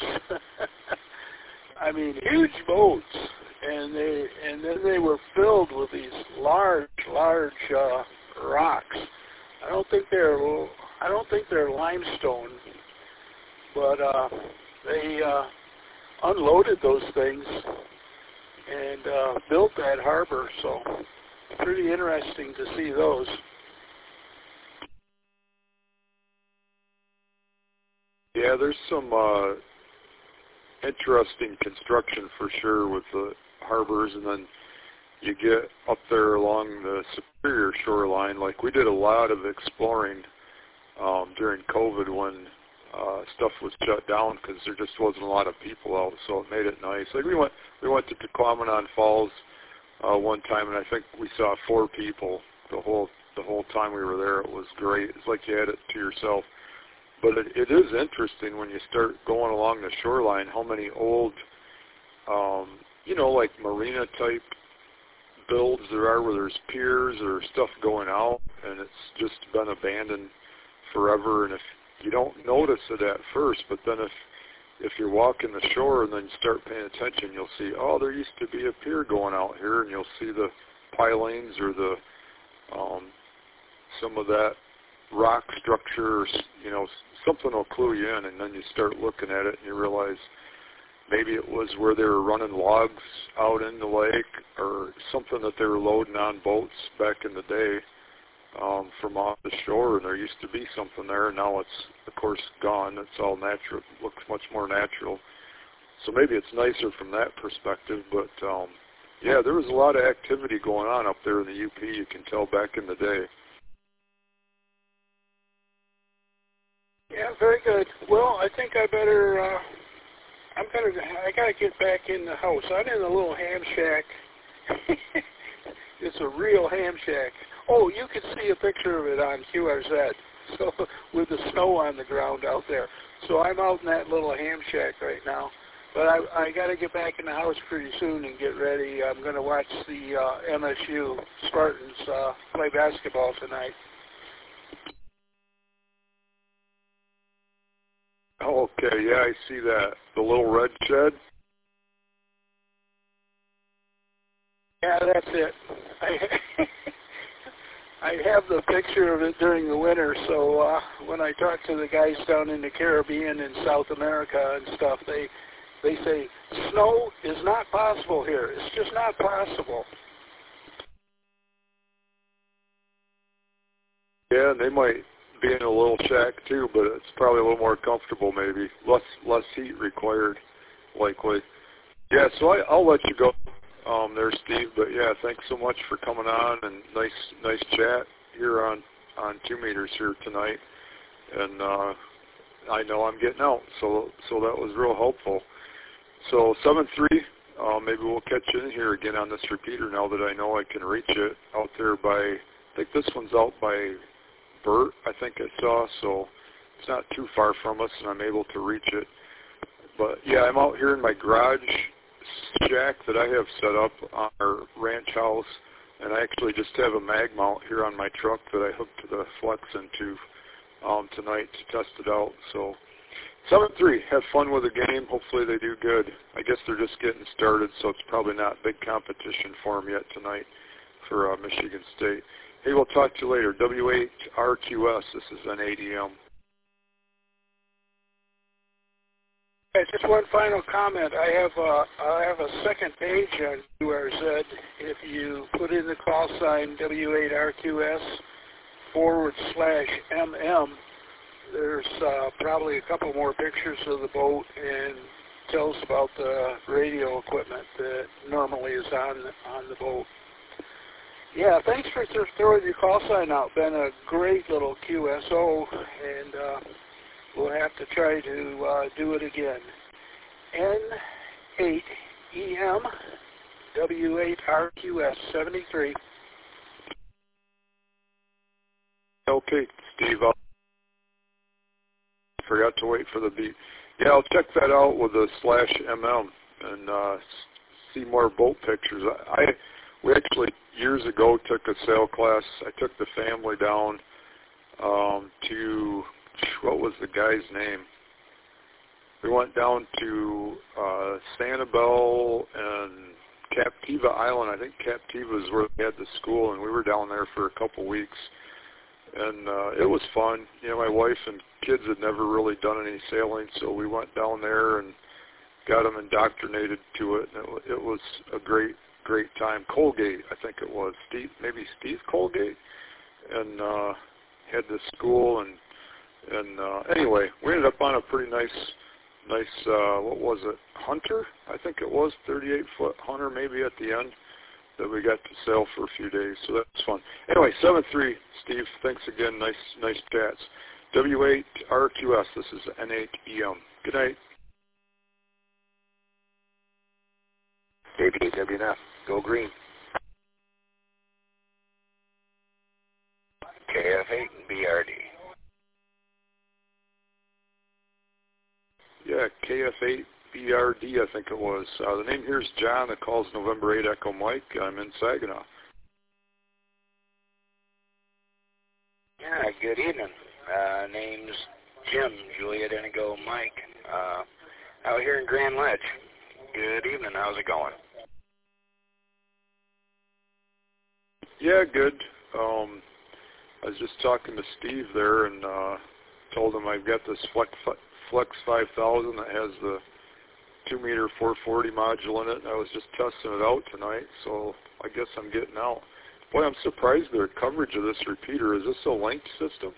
I mean, huge boats, and they and then they were filled with these large, large uh, rocks. I don't think they're I don't think they're limestone, but uh, they uh, unloaded those things and uh, built that harbor. So pretty interesting to see those. Yeah, there's some uh, interesting construction for sure with the harbors, and then you get up there along the Superior shoreline. Like, we did a lot of exploring um, during COVID when uh, stuff was shut down because there just wasn't a lot of people out, so it made it nice. Like, we went we went to Tequamanon Falls uh, one time, and I think we saw four people the whole the whole time we were there. It was great. It's like you had it to yourself. But it, it is interesting when you start going along the shoreline how many old, um, you know, like marina-type builds there are where there's piers or stuff going out, and it's just been abandoned forever. And if you don't notice it at first, but then if if you're walking the shore and then you start paying attention, you'll see, oh, there used to be a pier going out here, and you'll see the pilings or the um, some of that rock structure, you know, something will clue you in, and then you start looking at it and you realize maybe it was where they were running logs out in the lake or something that they were loading on boats back in the day um, from off the shore, and there used to be something there, and now it's, of course, gone. It's all natural. It looks much more natural. So maybe it's nicer from that perspective, but um, yeah, there was a lot of activity going on up there in the U P, you can tell, back in the day. Yeah, very good. Well, I think I better, uh, I'm gonna, I gotta get back in the house. I'm in a little ham shack. It's a real ham shack. Oh, you can see a picture of it on Q R Z, so with the snow on the ground out there. So I'm out in that little ham shack right now. But I, I gotta get back in the house pretty soon and get ready. I'm gonna watch the uh, M S U Spartans uh, play basketball tonight. Okay, yeah, I see that. The little red shed? Yeah, that's it. I, I have the picture of it during the winter, so uh, when I talk to the guys down in the Caribbean and South America and stuff, they they say, snow is not possible here. It's just not possible. Yeah, and they might be in a little shack too, but it's probably a little more comfortable maybe. Less less heat required, likely. Yeah, so I, I'll let you go. um, there, Steve. But yeah, thanks so much for coming on, and nice, nice chat here on on two meters here tonight. And uh, I know I'm getting out, so so that was real helpful. So seven three, uh, maybe we'll catch you in here again on this repeater now that I know I can reach it out there by. I think this one's out by Burt, I think I saw, so it's not too far from us, and I'm able to reach it. But yeah, I'm out here in my garage shack that I have set up on our ranch house, and I actually just have a mag mount here on my truck that I hooked to the flex into um, tonight to test it out. So seven three, have fun with the game. Hopefully they do good. I guess they're just getting started, so it's probably not big competition for them yet tonight for uh, Michigan State. Hey, we'll talk to you later. W eight R Q S, this is N eight E M. Okay, just one final comment. I have a, I have a second page on U R Z. If you put in the call sign W eight R Q S forward slash M M, there's uh, probably a couple more pictures of the boat and tells about the radio equipment that normally is on on the boat. Yeah, thanks for th- throwing your call sign out. Been a great little Q S O, and uh, we'll have to try to uh, do it again. N eight E M W eight R Q S seventy-three. Okay, Steve. I forgot to wait for the beat. Yeah, I'll check that out with the slash M M and uh, see more boat pictures. I, I we actually years ago took a sail class. I took the family down um, to, what was the guy's name? We went down to uh, Sanibel and Captiva Island. I think Captiva is where they had the school, and we were down there for a couple weeks. And uh, it was fun. You know, my wife and kids had never really done any sailing, so we went down there and got them indoctrinated to it. And it, it was a great, great time. Colgate, I think it was. Steve, maybe Steve Colgate, and uh, had the school. And and uh, anyway, we ended up on a pretty nice, nice. Uh, what was it? Hunter, I think it was, thirty-eight foot Hunter, maybe at the end, that we got to sail for a few days, so that's fun. Anyway, seven three, Steve, thanks again. Nice nice chats. W eight R Q S, this is N eight E M. Good night. J B W N F, go green. K F eight and B R D. Yeah, K F eight B R D, I think it was. Uh, the name here is John. That calls November eight Echo Mike. I'm in Saginaw. Yeah, good evening. Uh, name's Jim, Juliet Indigo Mike. Uh, out here in Grand Ledge. Good evening. How's it going? Yeah, good. Um, I was just talking to Steve there and uh, told him I've got this Flex, Flex five thousand that has the two meter four forty module in it, and I was just testing it out tonight, so I guess I'm getting out. Boy, I'm surprised their coverage of this repeater. Is this a linked system?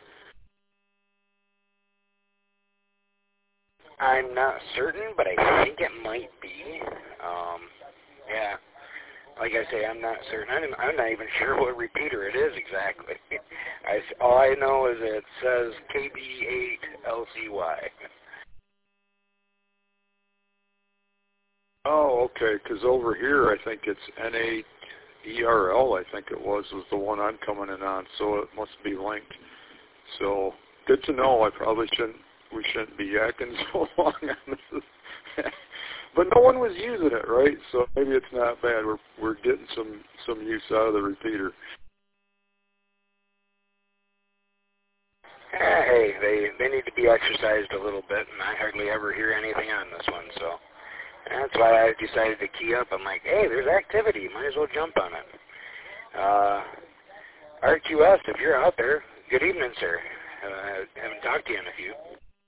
I'm not certain, but I think it might be. Um, yeah, like I say, I'm not certain. I'm, I'm not even sure what repeater it is exactly. I, all I know is it says K B eight L C Y. Oh, okay, because over here I think it's N eight E R L, I think it was, was the one I'm coming in on, so it must be linked. So, good to know. I probably shouldn't, we shouldn't be yakking so long on this. But no one was using it, right? So maybe it's not bad. We're we're getting some, some use out of the repeater. Hey, they, they need to be exercised a little bit, and I hardly ever hear anything on this one, so that's why I decided to key up. I'm like, hey, there's activity. Might as well jump on it. Uh, R Q S, if you're out there, good evening, sir. Uh, I haven't talked to you in a few.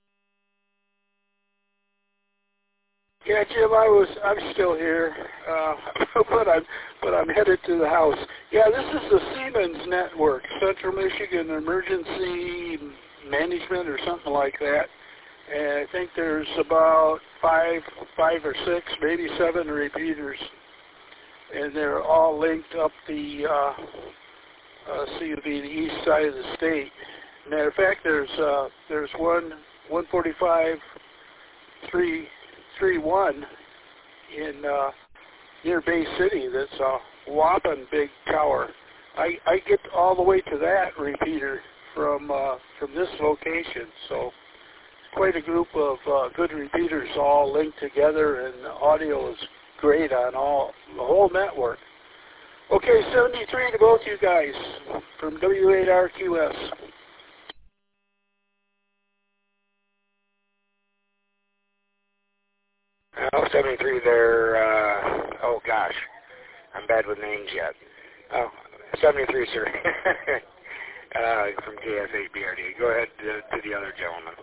Yeah, Jim, I was. I'm still here, uh, but I'm but I'm headed to the house. Yeah, this is the Siemens Network, Central Michigan Emergency Management, or something like that. And I think there's about five, five or six, maybe seven repeaters. and they're all linked up the, uh, uh, so you'd be the east side of the state. Matter of fact, there's uh, there's one one forty-five three three one in uh, near Bay City. That's a whopping big tower. I I get all the way to that repeater from uh, from this location. So quite a group of uh, good repeaters all linked together, and the audio is great on all the whole network. Okay, seventy-three to both you guys from W eight R Q S. Oh, seventy-three there, uh, oh gosh, I'm bad with names yet. Oh, seventy-three, sir, uh, from K S eight B R D. Go ahead to, to the other gentleman.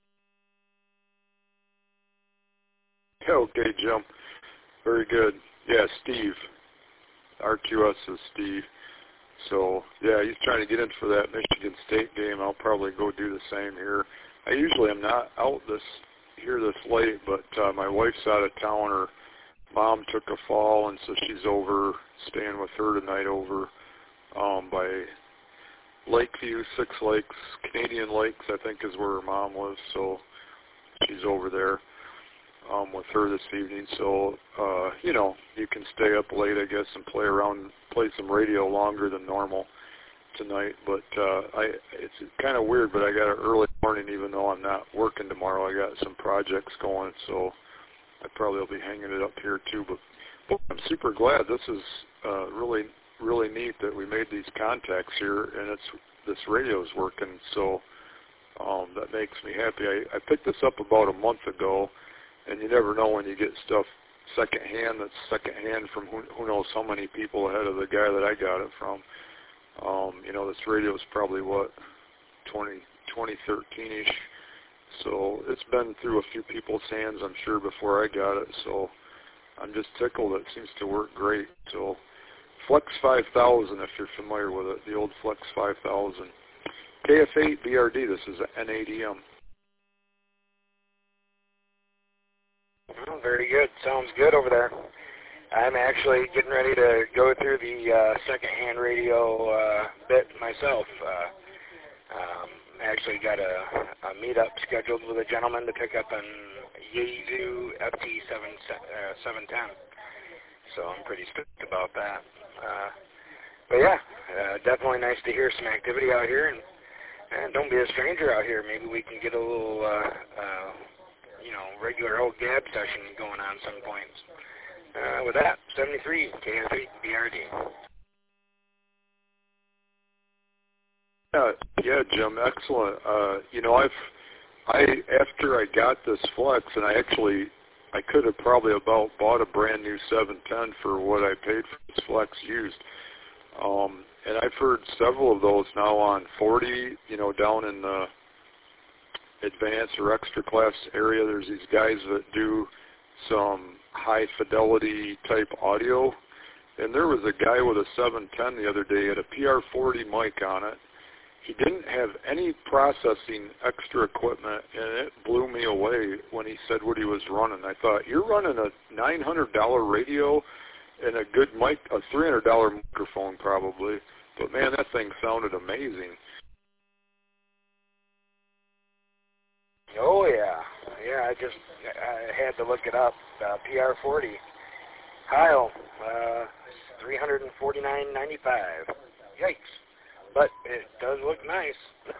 Okay, Jim. Very good. Yeah, Steve. R Q S is Steve. So, yeah, he's trying to get in for that Michigan State game. I'll probably go do the same here. I usually am not out this here this late, but uh, my wife's out of town. Her mom took a fall, and so she's over, staying with her tonight over um, by Lakeview, Six Lakes, Canadian Lakes, I think is where her mom lives. So she's over there um, with her this evening. So, uh, you know, you can stay up late, I guess, and play around, play some radio longer than normal tonight. But uh, I, it's kind of weird, but I got an early morning, even though I'm not working tomorrow. I got some projects going, so I probably will be hanging it up here too. But, but I'm super glad. This is uh, really, really neat that we made these contacts here, and it's this radio is working. So um, that makes me happy. I, I picked this up about a month ago, and you never know when you get stuff secondhand. That's secondhand from who, who knows how many people ahead of the guy that I got it from. Um, you know, this radio is probably, what, twenty, twenty thirteen-ish. So it's been through a few people's hands, I'm sure, before I got it. So I'm just tickled. It seems to work great. So Flex five thousand, if you're familiar with it, the old Flex five thousand. K F eight B R D, this is N A D M. Well, very good. Sounds good over there. I'm actually getting ready to go through the uh, second-hand radio uh, bit myself. Uh, um, actually got a, a meetup scheduled with a gentleman to pick up an Yaesu F T seven ten. So I'm pretty stoked about that. Uh, but yeah, uh, definitely nice to hear some activity out here, and, and don't be a stranger out here. Maybe we can get a little, uh, uh, you know, regular old gab session going on some points. Uh, with that, seventy-three, K S eight B R D. Yeah, yeah, Jim, excellent. Uh, you know, I've, I after I got this Flex, and I actually, I could have probably about bought a brand new seven ten for what I paid for this Flex used. Um, and I've heard several of those now on forty, you know, down in the advanced or extra class area. There's these guys that do some high fidelity type audio, and there was a guy with a seven ten the other day, had a P R forty mic on it. He didn't have any processing extra equipment, and it blew me away when he said what he was running. I thought, you're running a nine hundred dollar radio and a good mic, a three hundred dollar microphone probably, but man, that thing sounded amazing. Oh yeah, yeah. I just I had to look it up. Uh, P R forty, Heil, uh, three hundred and forty-nine ninety-five. Yikes! But it does look nice.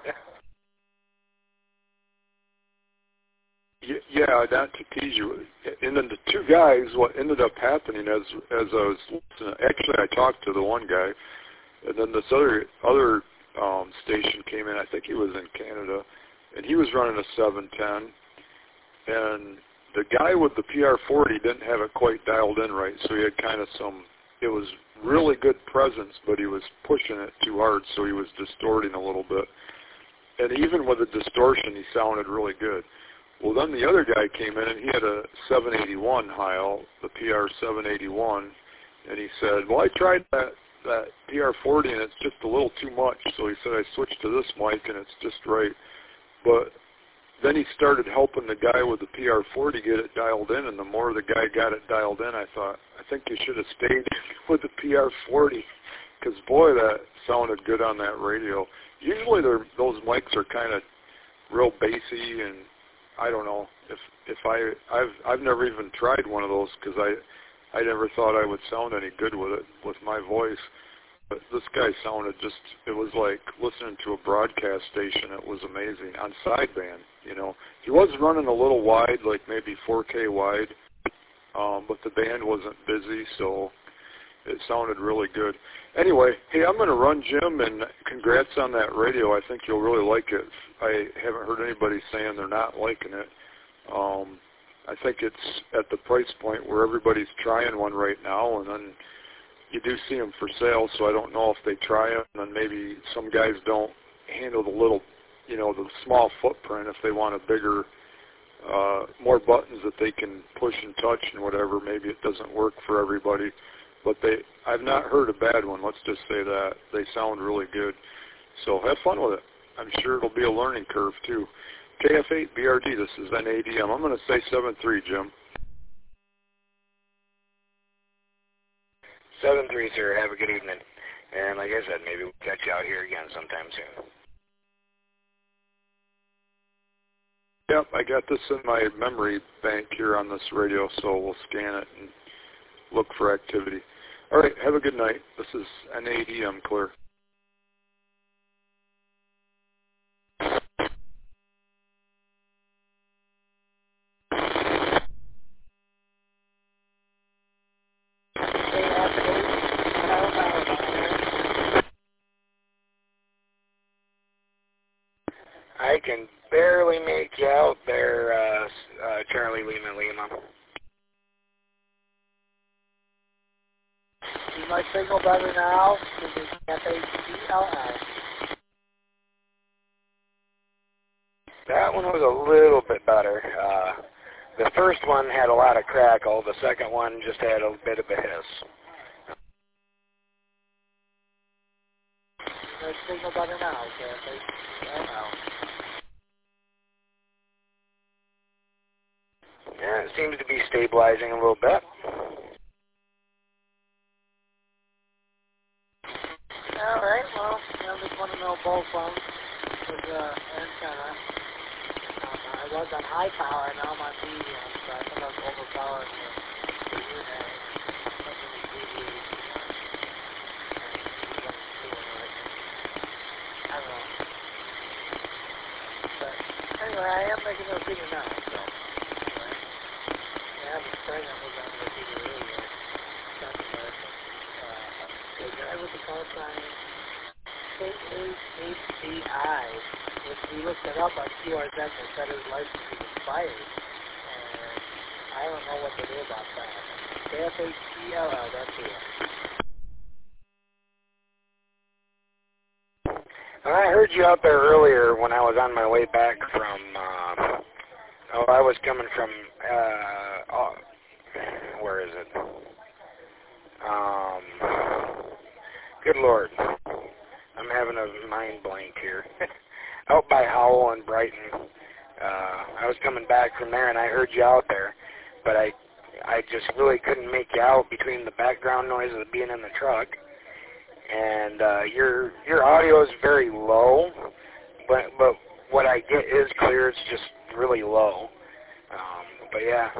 Yeah, not to tease you. And then the two guys, what ended up happening as as I was listening, actually I talked to the one guy, and then this other other um, station came in. I think he was in Canada, and he was running a seven ten, and the guy with the P R forty didn't have it quite dialed in right, so he had kind of some, it was really good presence, but he was pushing it too hard, so he was distorting a little bit. And even with the distortion, he sounded really good. Well, then the other guy came in, and he had a seven eighty-one Heil, the P R seven eighty-one, and he said, well, I tried that, that P R forty, and it's just a little too much, so he said I switched to this mic, and it's just right. But then he started helping the guy with the P R forty get it dialed in, and the more the guy got it dialed in, I thought, I think you should have stayed with the P R forty, because boy, that sounded good on that radio. Usually they're, those mics are kind of real bassy, and I don't know if if I I've I've never even tried one of those because I I never thought I would sound any good with it with my voice. But this guy sounded just, it was like listening to a broadcast station. It was amazing on sideband, you know. He was running a little wide, like maybe four K wide, um, but the band wasn't busy, so it sounded really good. Anyway, hey, I'm going to run, Jim, and congrats on that radio. I think you'll really like it. I haven't heard anybody saying they're not liking it. Um, I think it's at the price point where everybody's trying one right now, and then you do see them for sale, so I don't know if they try them, and maybe some guys don't handle the little, you know, the small footprint. If they want a bigger, uh, more buttons that they can push and touch and whatever, maybe it doesn't work for everybody. But they, I've not heard a bad one, let's just say that. They sound really good. So have fun with it. I'm sure it'll be a learning curve, too. K F eight B R D, this is N A D M. I'm going to say seven three, Jim. seven three, sir. Have a good evening. And like I said, maybe we'll catch you out here again sometime soon. Yep, I got this in my memory bank here on this radio, so we'll scan it and look for activity. All right, have a good night. This is N A D M, clear. I can barely make you out there, uh, uh, Charlie Lima Lima. See my signal better now? This is F A C L L. That one was a little bit better. Uh, the first one had a lot of crackle. The second one just had a bit of a hiss. See my signal better now? Okay, F A C L L. Yeah, it seems to be stabilizing a little bit. All right, well, I just want to know both phones with uh, antenna. Um, I was on high power, now I'm on medium, so I think I was overpowered the unit. I don't know. But anyway, I am making a figure now, so. I have a friend that was on the repeater earlier. The guy with the call sign K H H D I, which we looked it up on Q R Z and said his license is expired. And I don't know what to do about that. K F H C L L, that's it. Well, I heard you out there earlier when I was on my way back from, uh, oh, I was coming from, uh, oh, where is it? Um, good Lord. I'm having a mind blank here. Out by Howell and Brighton. Uh, I was coming back from there and I heard you out there, but I I just really couldn't make you out between the background noise of being in the truck. And uh, your your audio is very low, but but what I get is clear. It's just really low. Um, but yeah.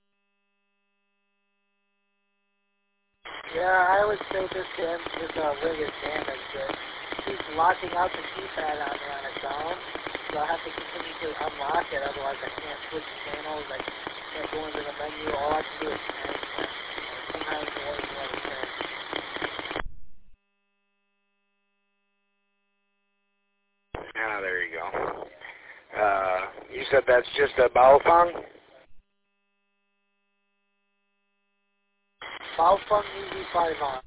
Yeah, I would say this him, this uh, rig is damaged. It keeps locking out the keypad on me on its own, so I have to continue to unlock it. Otherwise, I can't switch channels. I can't go into the menu. All I can do is change it. Sometimes more than what it says. Ah, there you go. Uh, you said that's just a Baofeng? Baofeng U V five on.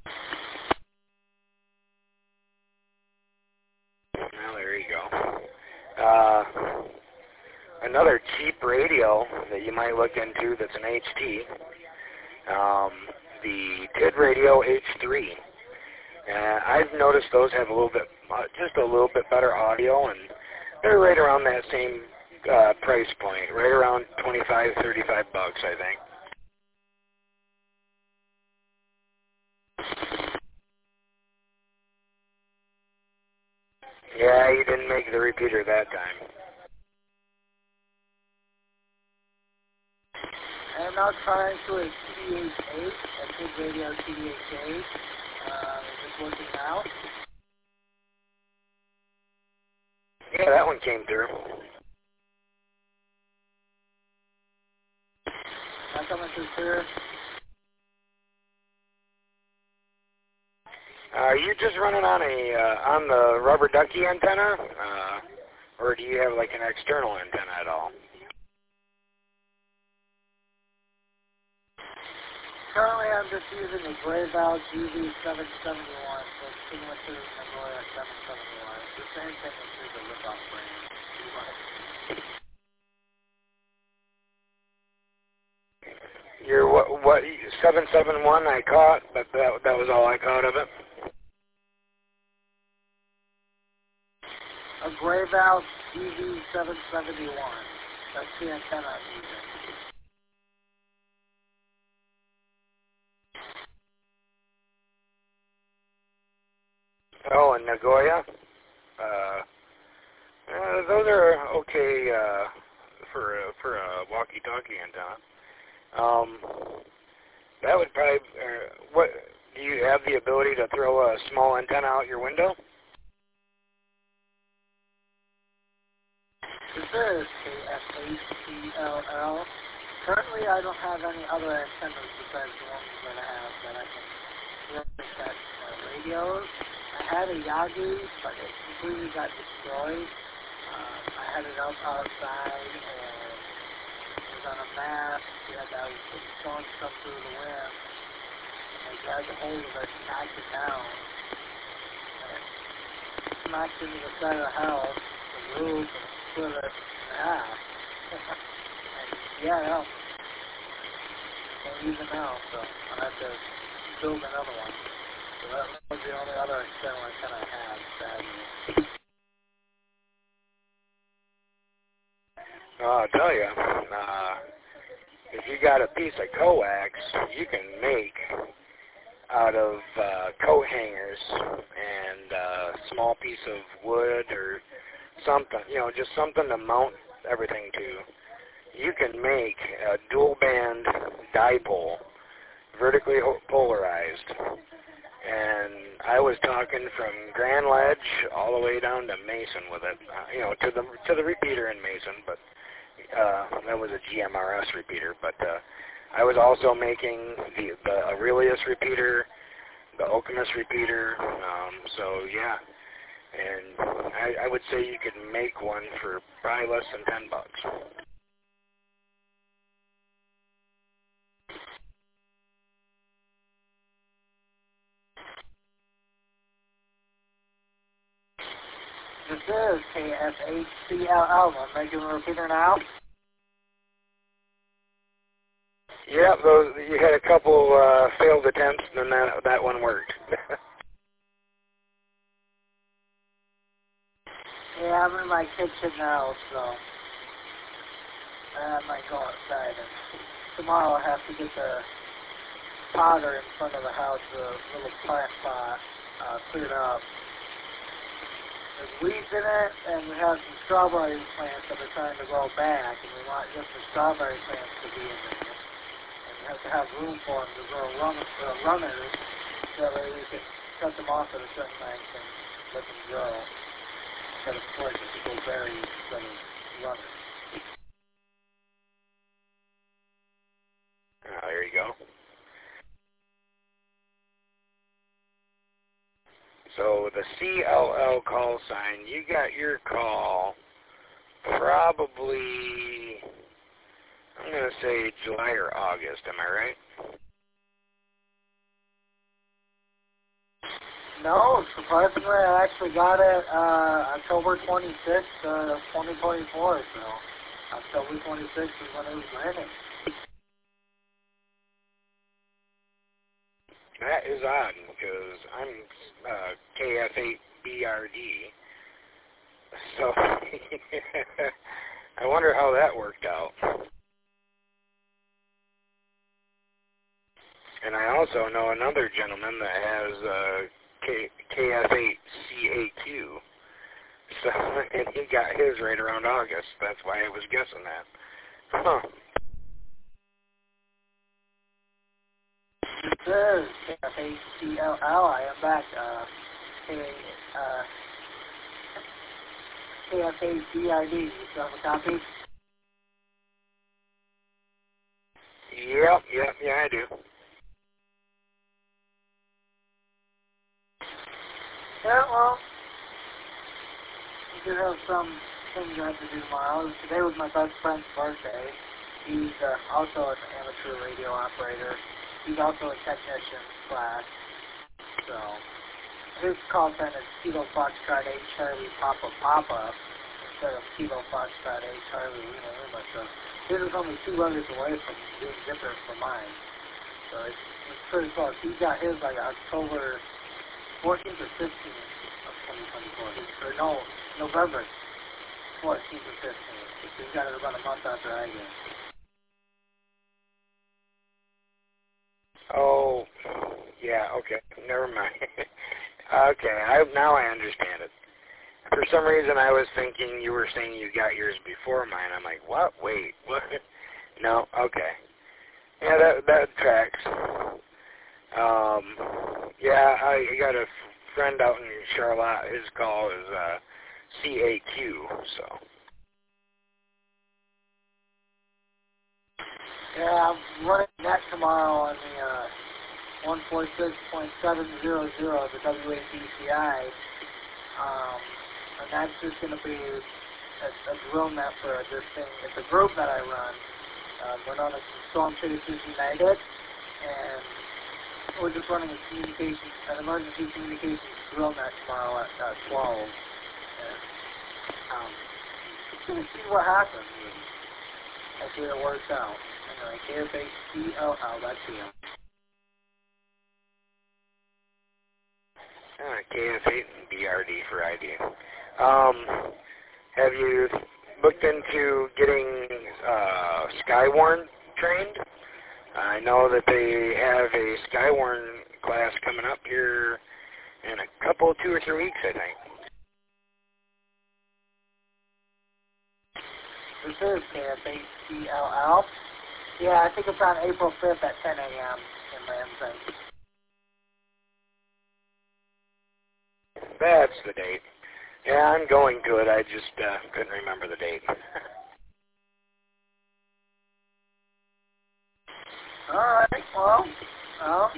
Well, there you go. Uh, another cheap radio that you might look into that's an H T, um, the T I D Radio H three. Uh, I've noticed those have a little bit, uh, just a little bit better audio, and they're right around that same uh, price point, right around twenty-five, thirty-five bucks, I think. Yeah, you didn't make the repeater that time. I'm now trying to a T D H eight, a Kid Radio T D H eight. Uh, is this working now? Yeah, that one came through. Not coming through clear. Uh, are you just running on a uh, on the rubber ducky antenna, uh, or do you have like an external antenna at all? Currently, I'm just using the Grayval G V seven seventy-one, so it's similar to the Nagoya seven seventy-one. It's the same thing as through the rip-off frame. Your what? What seven seven one I caught, but that that was all I caught of it. A Grayval G V seven seventy-one. That's the antenna I'm using. Oh, and Nagoya. Uh, uh, those are okay uh, for a, for a walkie-talkie antenna. Um, that would probably. Uh, what do you have the ability to throw a small antenna out your window? This is K F H C L L. Currently, I don't have any other antennas besides the ones that I have that I can really catch uh, radios. I had a Yagi, but it completely got destroyed. Um, I had it out outside, and it was on a mast. Yeah, I was throwing stuff through the wind. And I grabbed a hold of it, knocked it down, and smacked into the side of the house, the roof, and split it in half. And yeah, it helped. And even now, so I have to build another one. So that was the only other external antenna I had, sadly. Oh, I'll tell you, uh, if you got a piece of coax, you can make out of uh, coat hangers and a small piece of wood or something, you know, just something to mount everything to. You can make a dual band dipole, vertically polarized. And I was talking from Grand Ledge all the way down to Mason with it, uh, you know, to the to the repeater in Mason, but uh, that was a G M R S repeater. But uh, I was also making the, the Aurelius repeater, the Okemos repeater. Um, so yeah, and I, I would say you could make one for probably less than ten bucks. This is K F H C L L. I'm making a repeater now. Yeah, those, you had a couple uh, failed attempts, and then that, that one worked. Yeah, I'm in my kitchen now, so I might go outside. And tomorrow I'll have to get the potter in front of the house, the little plant pot, uh, cleared up. There's weeds in it, and we have some strawberry plants that are trying to grow back, and we want just the strawberry plants to be in there. And we have to have room for them to grow run, uh, runners, so that we can cut them off at a certain length and let them grow. Instead of splitting people berries instead of runners. Oh, there you go. So the C L L call sign, you got your call probably, I'm going to say July or August, am I right? No, surprisingly, I actually got it uh, October twenty-sixth, uh, twenty twenty-four, so October twenty-sixth is when it was landing. That is odd, because I'm uh, K F eight B R D, so I wonder how that worked out. And I also know another gentleman that has uh, K, K F eight C A Q. So, and he got his right around August. That's why I was guessing that. Huh. This is K F eight C L L. I am back. Uh, K, uh, K F eight B R D. You still have a copy? Yep, yep, yeah, I do. Yeah, well, we do have some things I have to do tomorrow. Today was my best friend's birthday. He's uh, also an amateur radio operator. He's also a technician class. So, his call sign is Kilo Foxtrot eight Charlie Papa Papa instead of Kilo Foxtrot eight Charlie Lima Lima. So, his is only two letters away from being different from mine. So, it's, it's pretty close. He got his like October fourteenth or fifteenth of twenty twenty-four. Or no, November fourteenth or fifteenth. So, he got it about a month after I did. Oh, yeah, okay, never mind. Okay, I, now I understand it. For some reason I was thinking you were saying you got yours before mine. I'm like, what? Wait, what? No, okay. Yeah, that, that tracks. Um, yeah, I got a friend out in Charlotte. His call is uh, C A Q, so. Yeah, I'm running that tomorrow on the uh, one forty-six point seven hundred, the W A B C I. Um, and that's just going to be a, a drill net for this thing. It's a group that I run. Um, we're known as Storm Citizens United, and we're just running a communications, an emergency communications drill net tomorrow at uh, twelve. And, um, just going to see what happens. And see if it works out. Anyway, K F eight C L L, that's him. Uh, K F eight and B R D for I D. Um, have you looked into getting uh, Skywarn trained? I know that they have a Skywarn class coming up here in a couple, two or three weeks, I think. This is K F eight C L L. Yeah, I think it's on April fifth at ten a.m. in Lansing. That's the date. Yeah, I'm going to it. I just uh, couldn't remember the date. All right, well, well,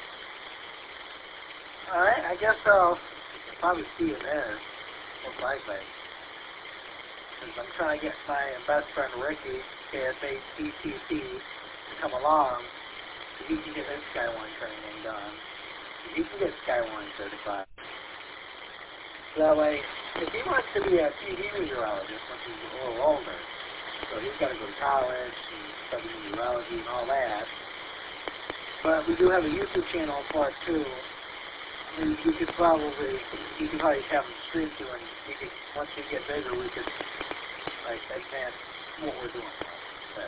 all right, I guess I'll probably see you there, most likely. Because I'm trying to get my best friend Ricky, K S eight T T T, to come along so he can get his Skywarn training done. So he can get Skywarn certified. So that way, if he wants to be a T V meteorologist once he's a little older, so he's got to go to college and study meteorology and all that. But we do have a YouTube channel for it too. I mean, we could probably, you could probably have him stream to, and we could, once we get bigger, we could like advance what we're doing. But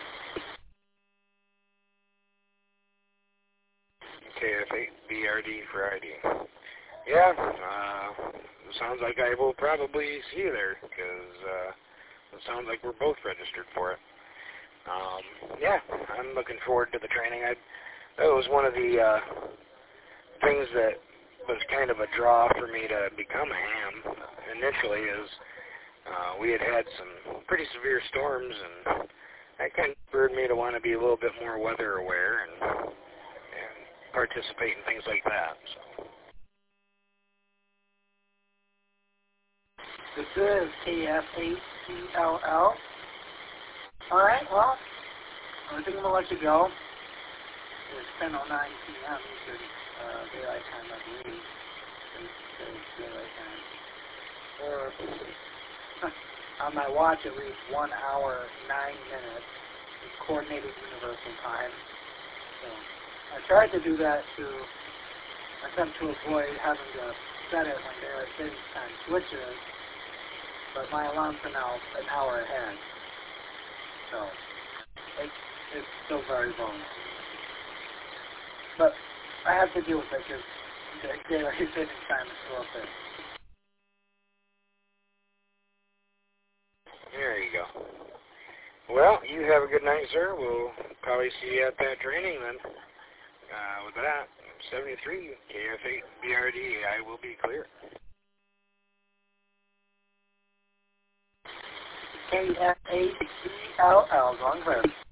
K F eight B R D for I D. Yeah, uh, sounds like I will probably see you there, because uh, it sounds like we're both registered for it. Um, yeah, I'm looking forward to the training. I, that was one of the uh, things that was kind of a draw for me to become a ham initially, is uh, we had had some pretty severe storms, and that kind of spurred me to want to be a little bit more weather aware and, and participate in things like that. So. This is K F eight C L L. All right, well, I think I'm going to let you go. It's ten oh nine p.m. Eastern uh, Daylight Time, I believe. Daylight Time. Or on my watch, it reads one hour, nine minutes. It's Coordinated Universal Time. So I tried to do that to attempt to avoid having to set it when Daylight Savings Time switches. But my alarms are now an hour ahead. So it, it's still very vulnerable. But I have to deal with it because the daylight saving time is still up there. There you go. Well, you have a good night, sir. We'll probably see you at that training then. Uh, with that, seventy-three, K F eight B R D, I will be clear. K F eight B L L, going clear.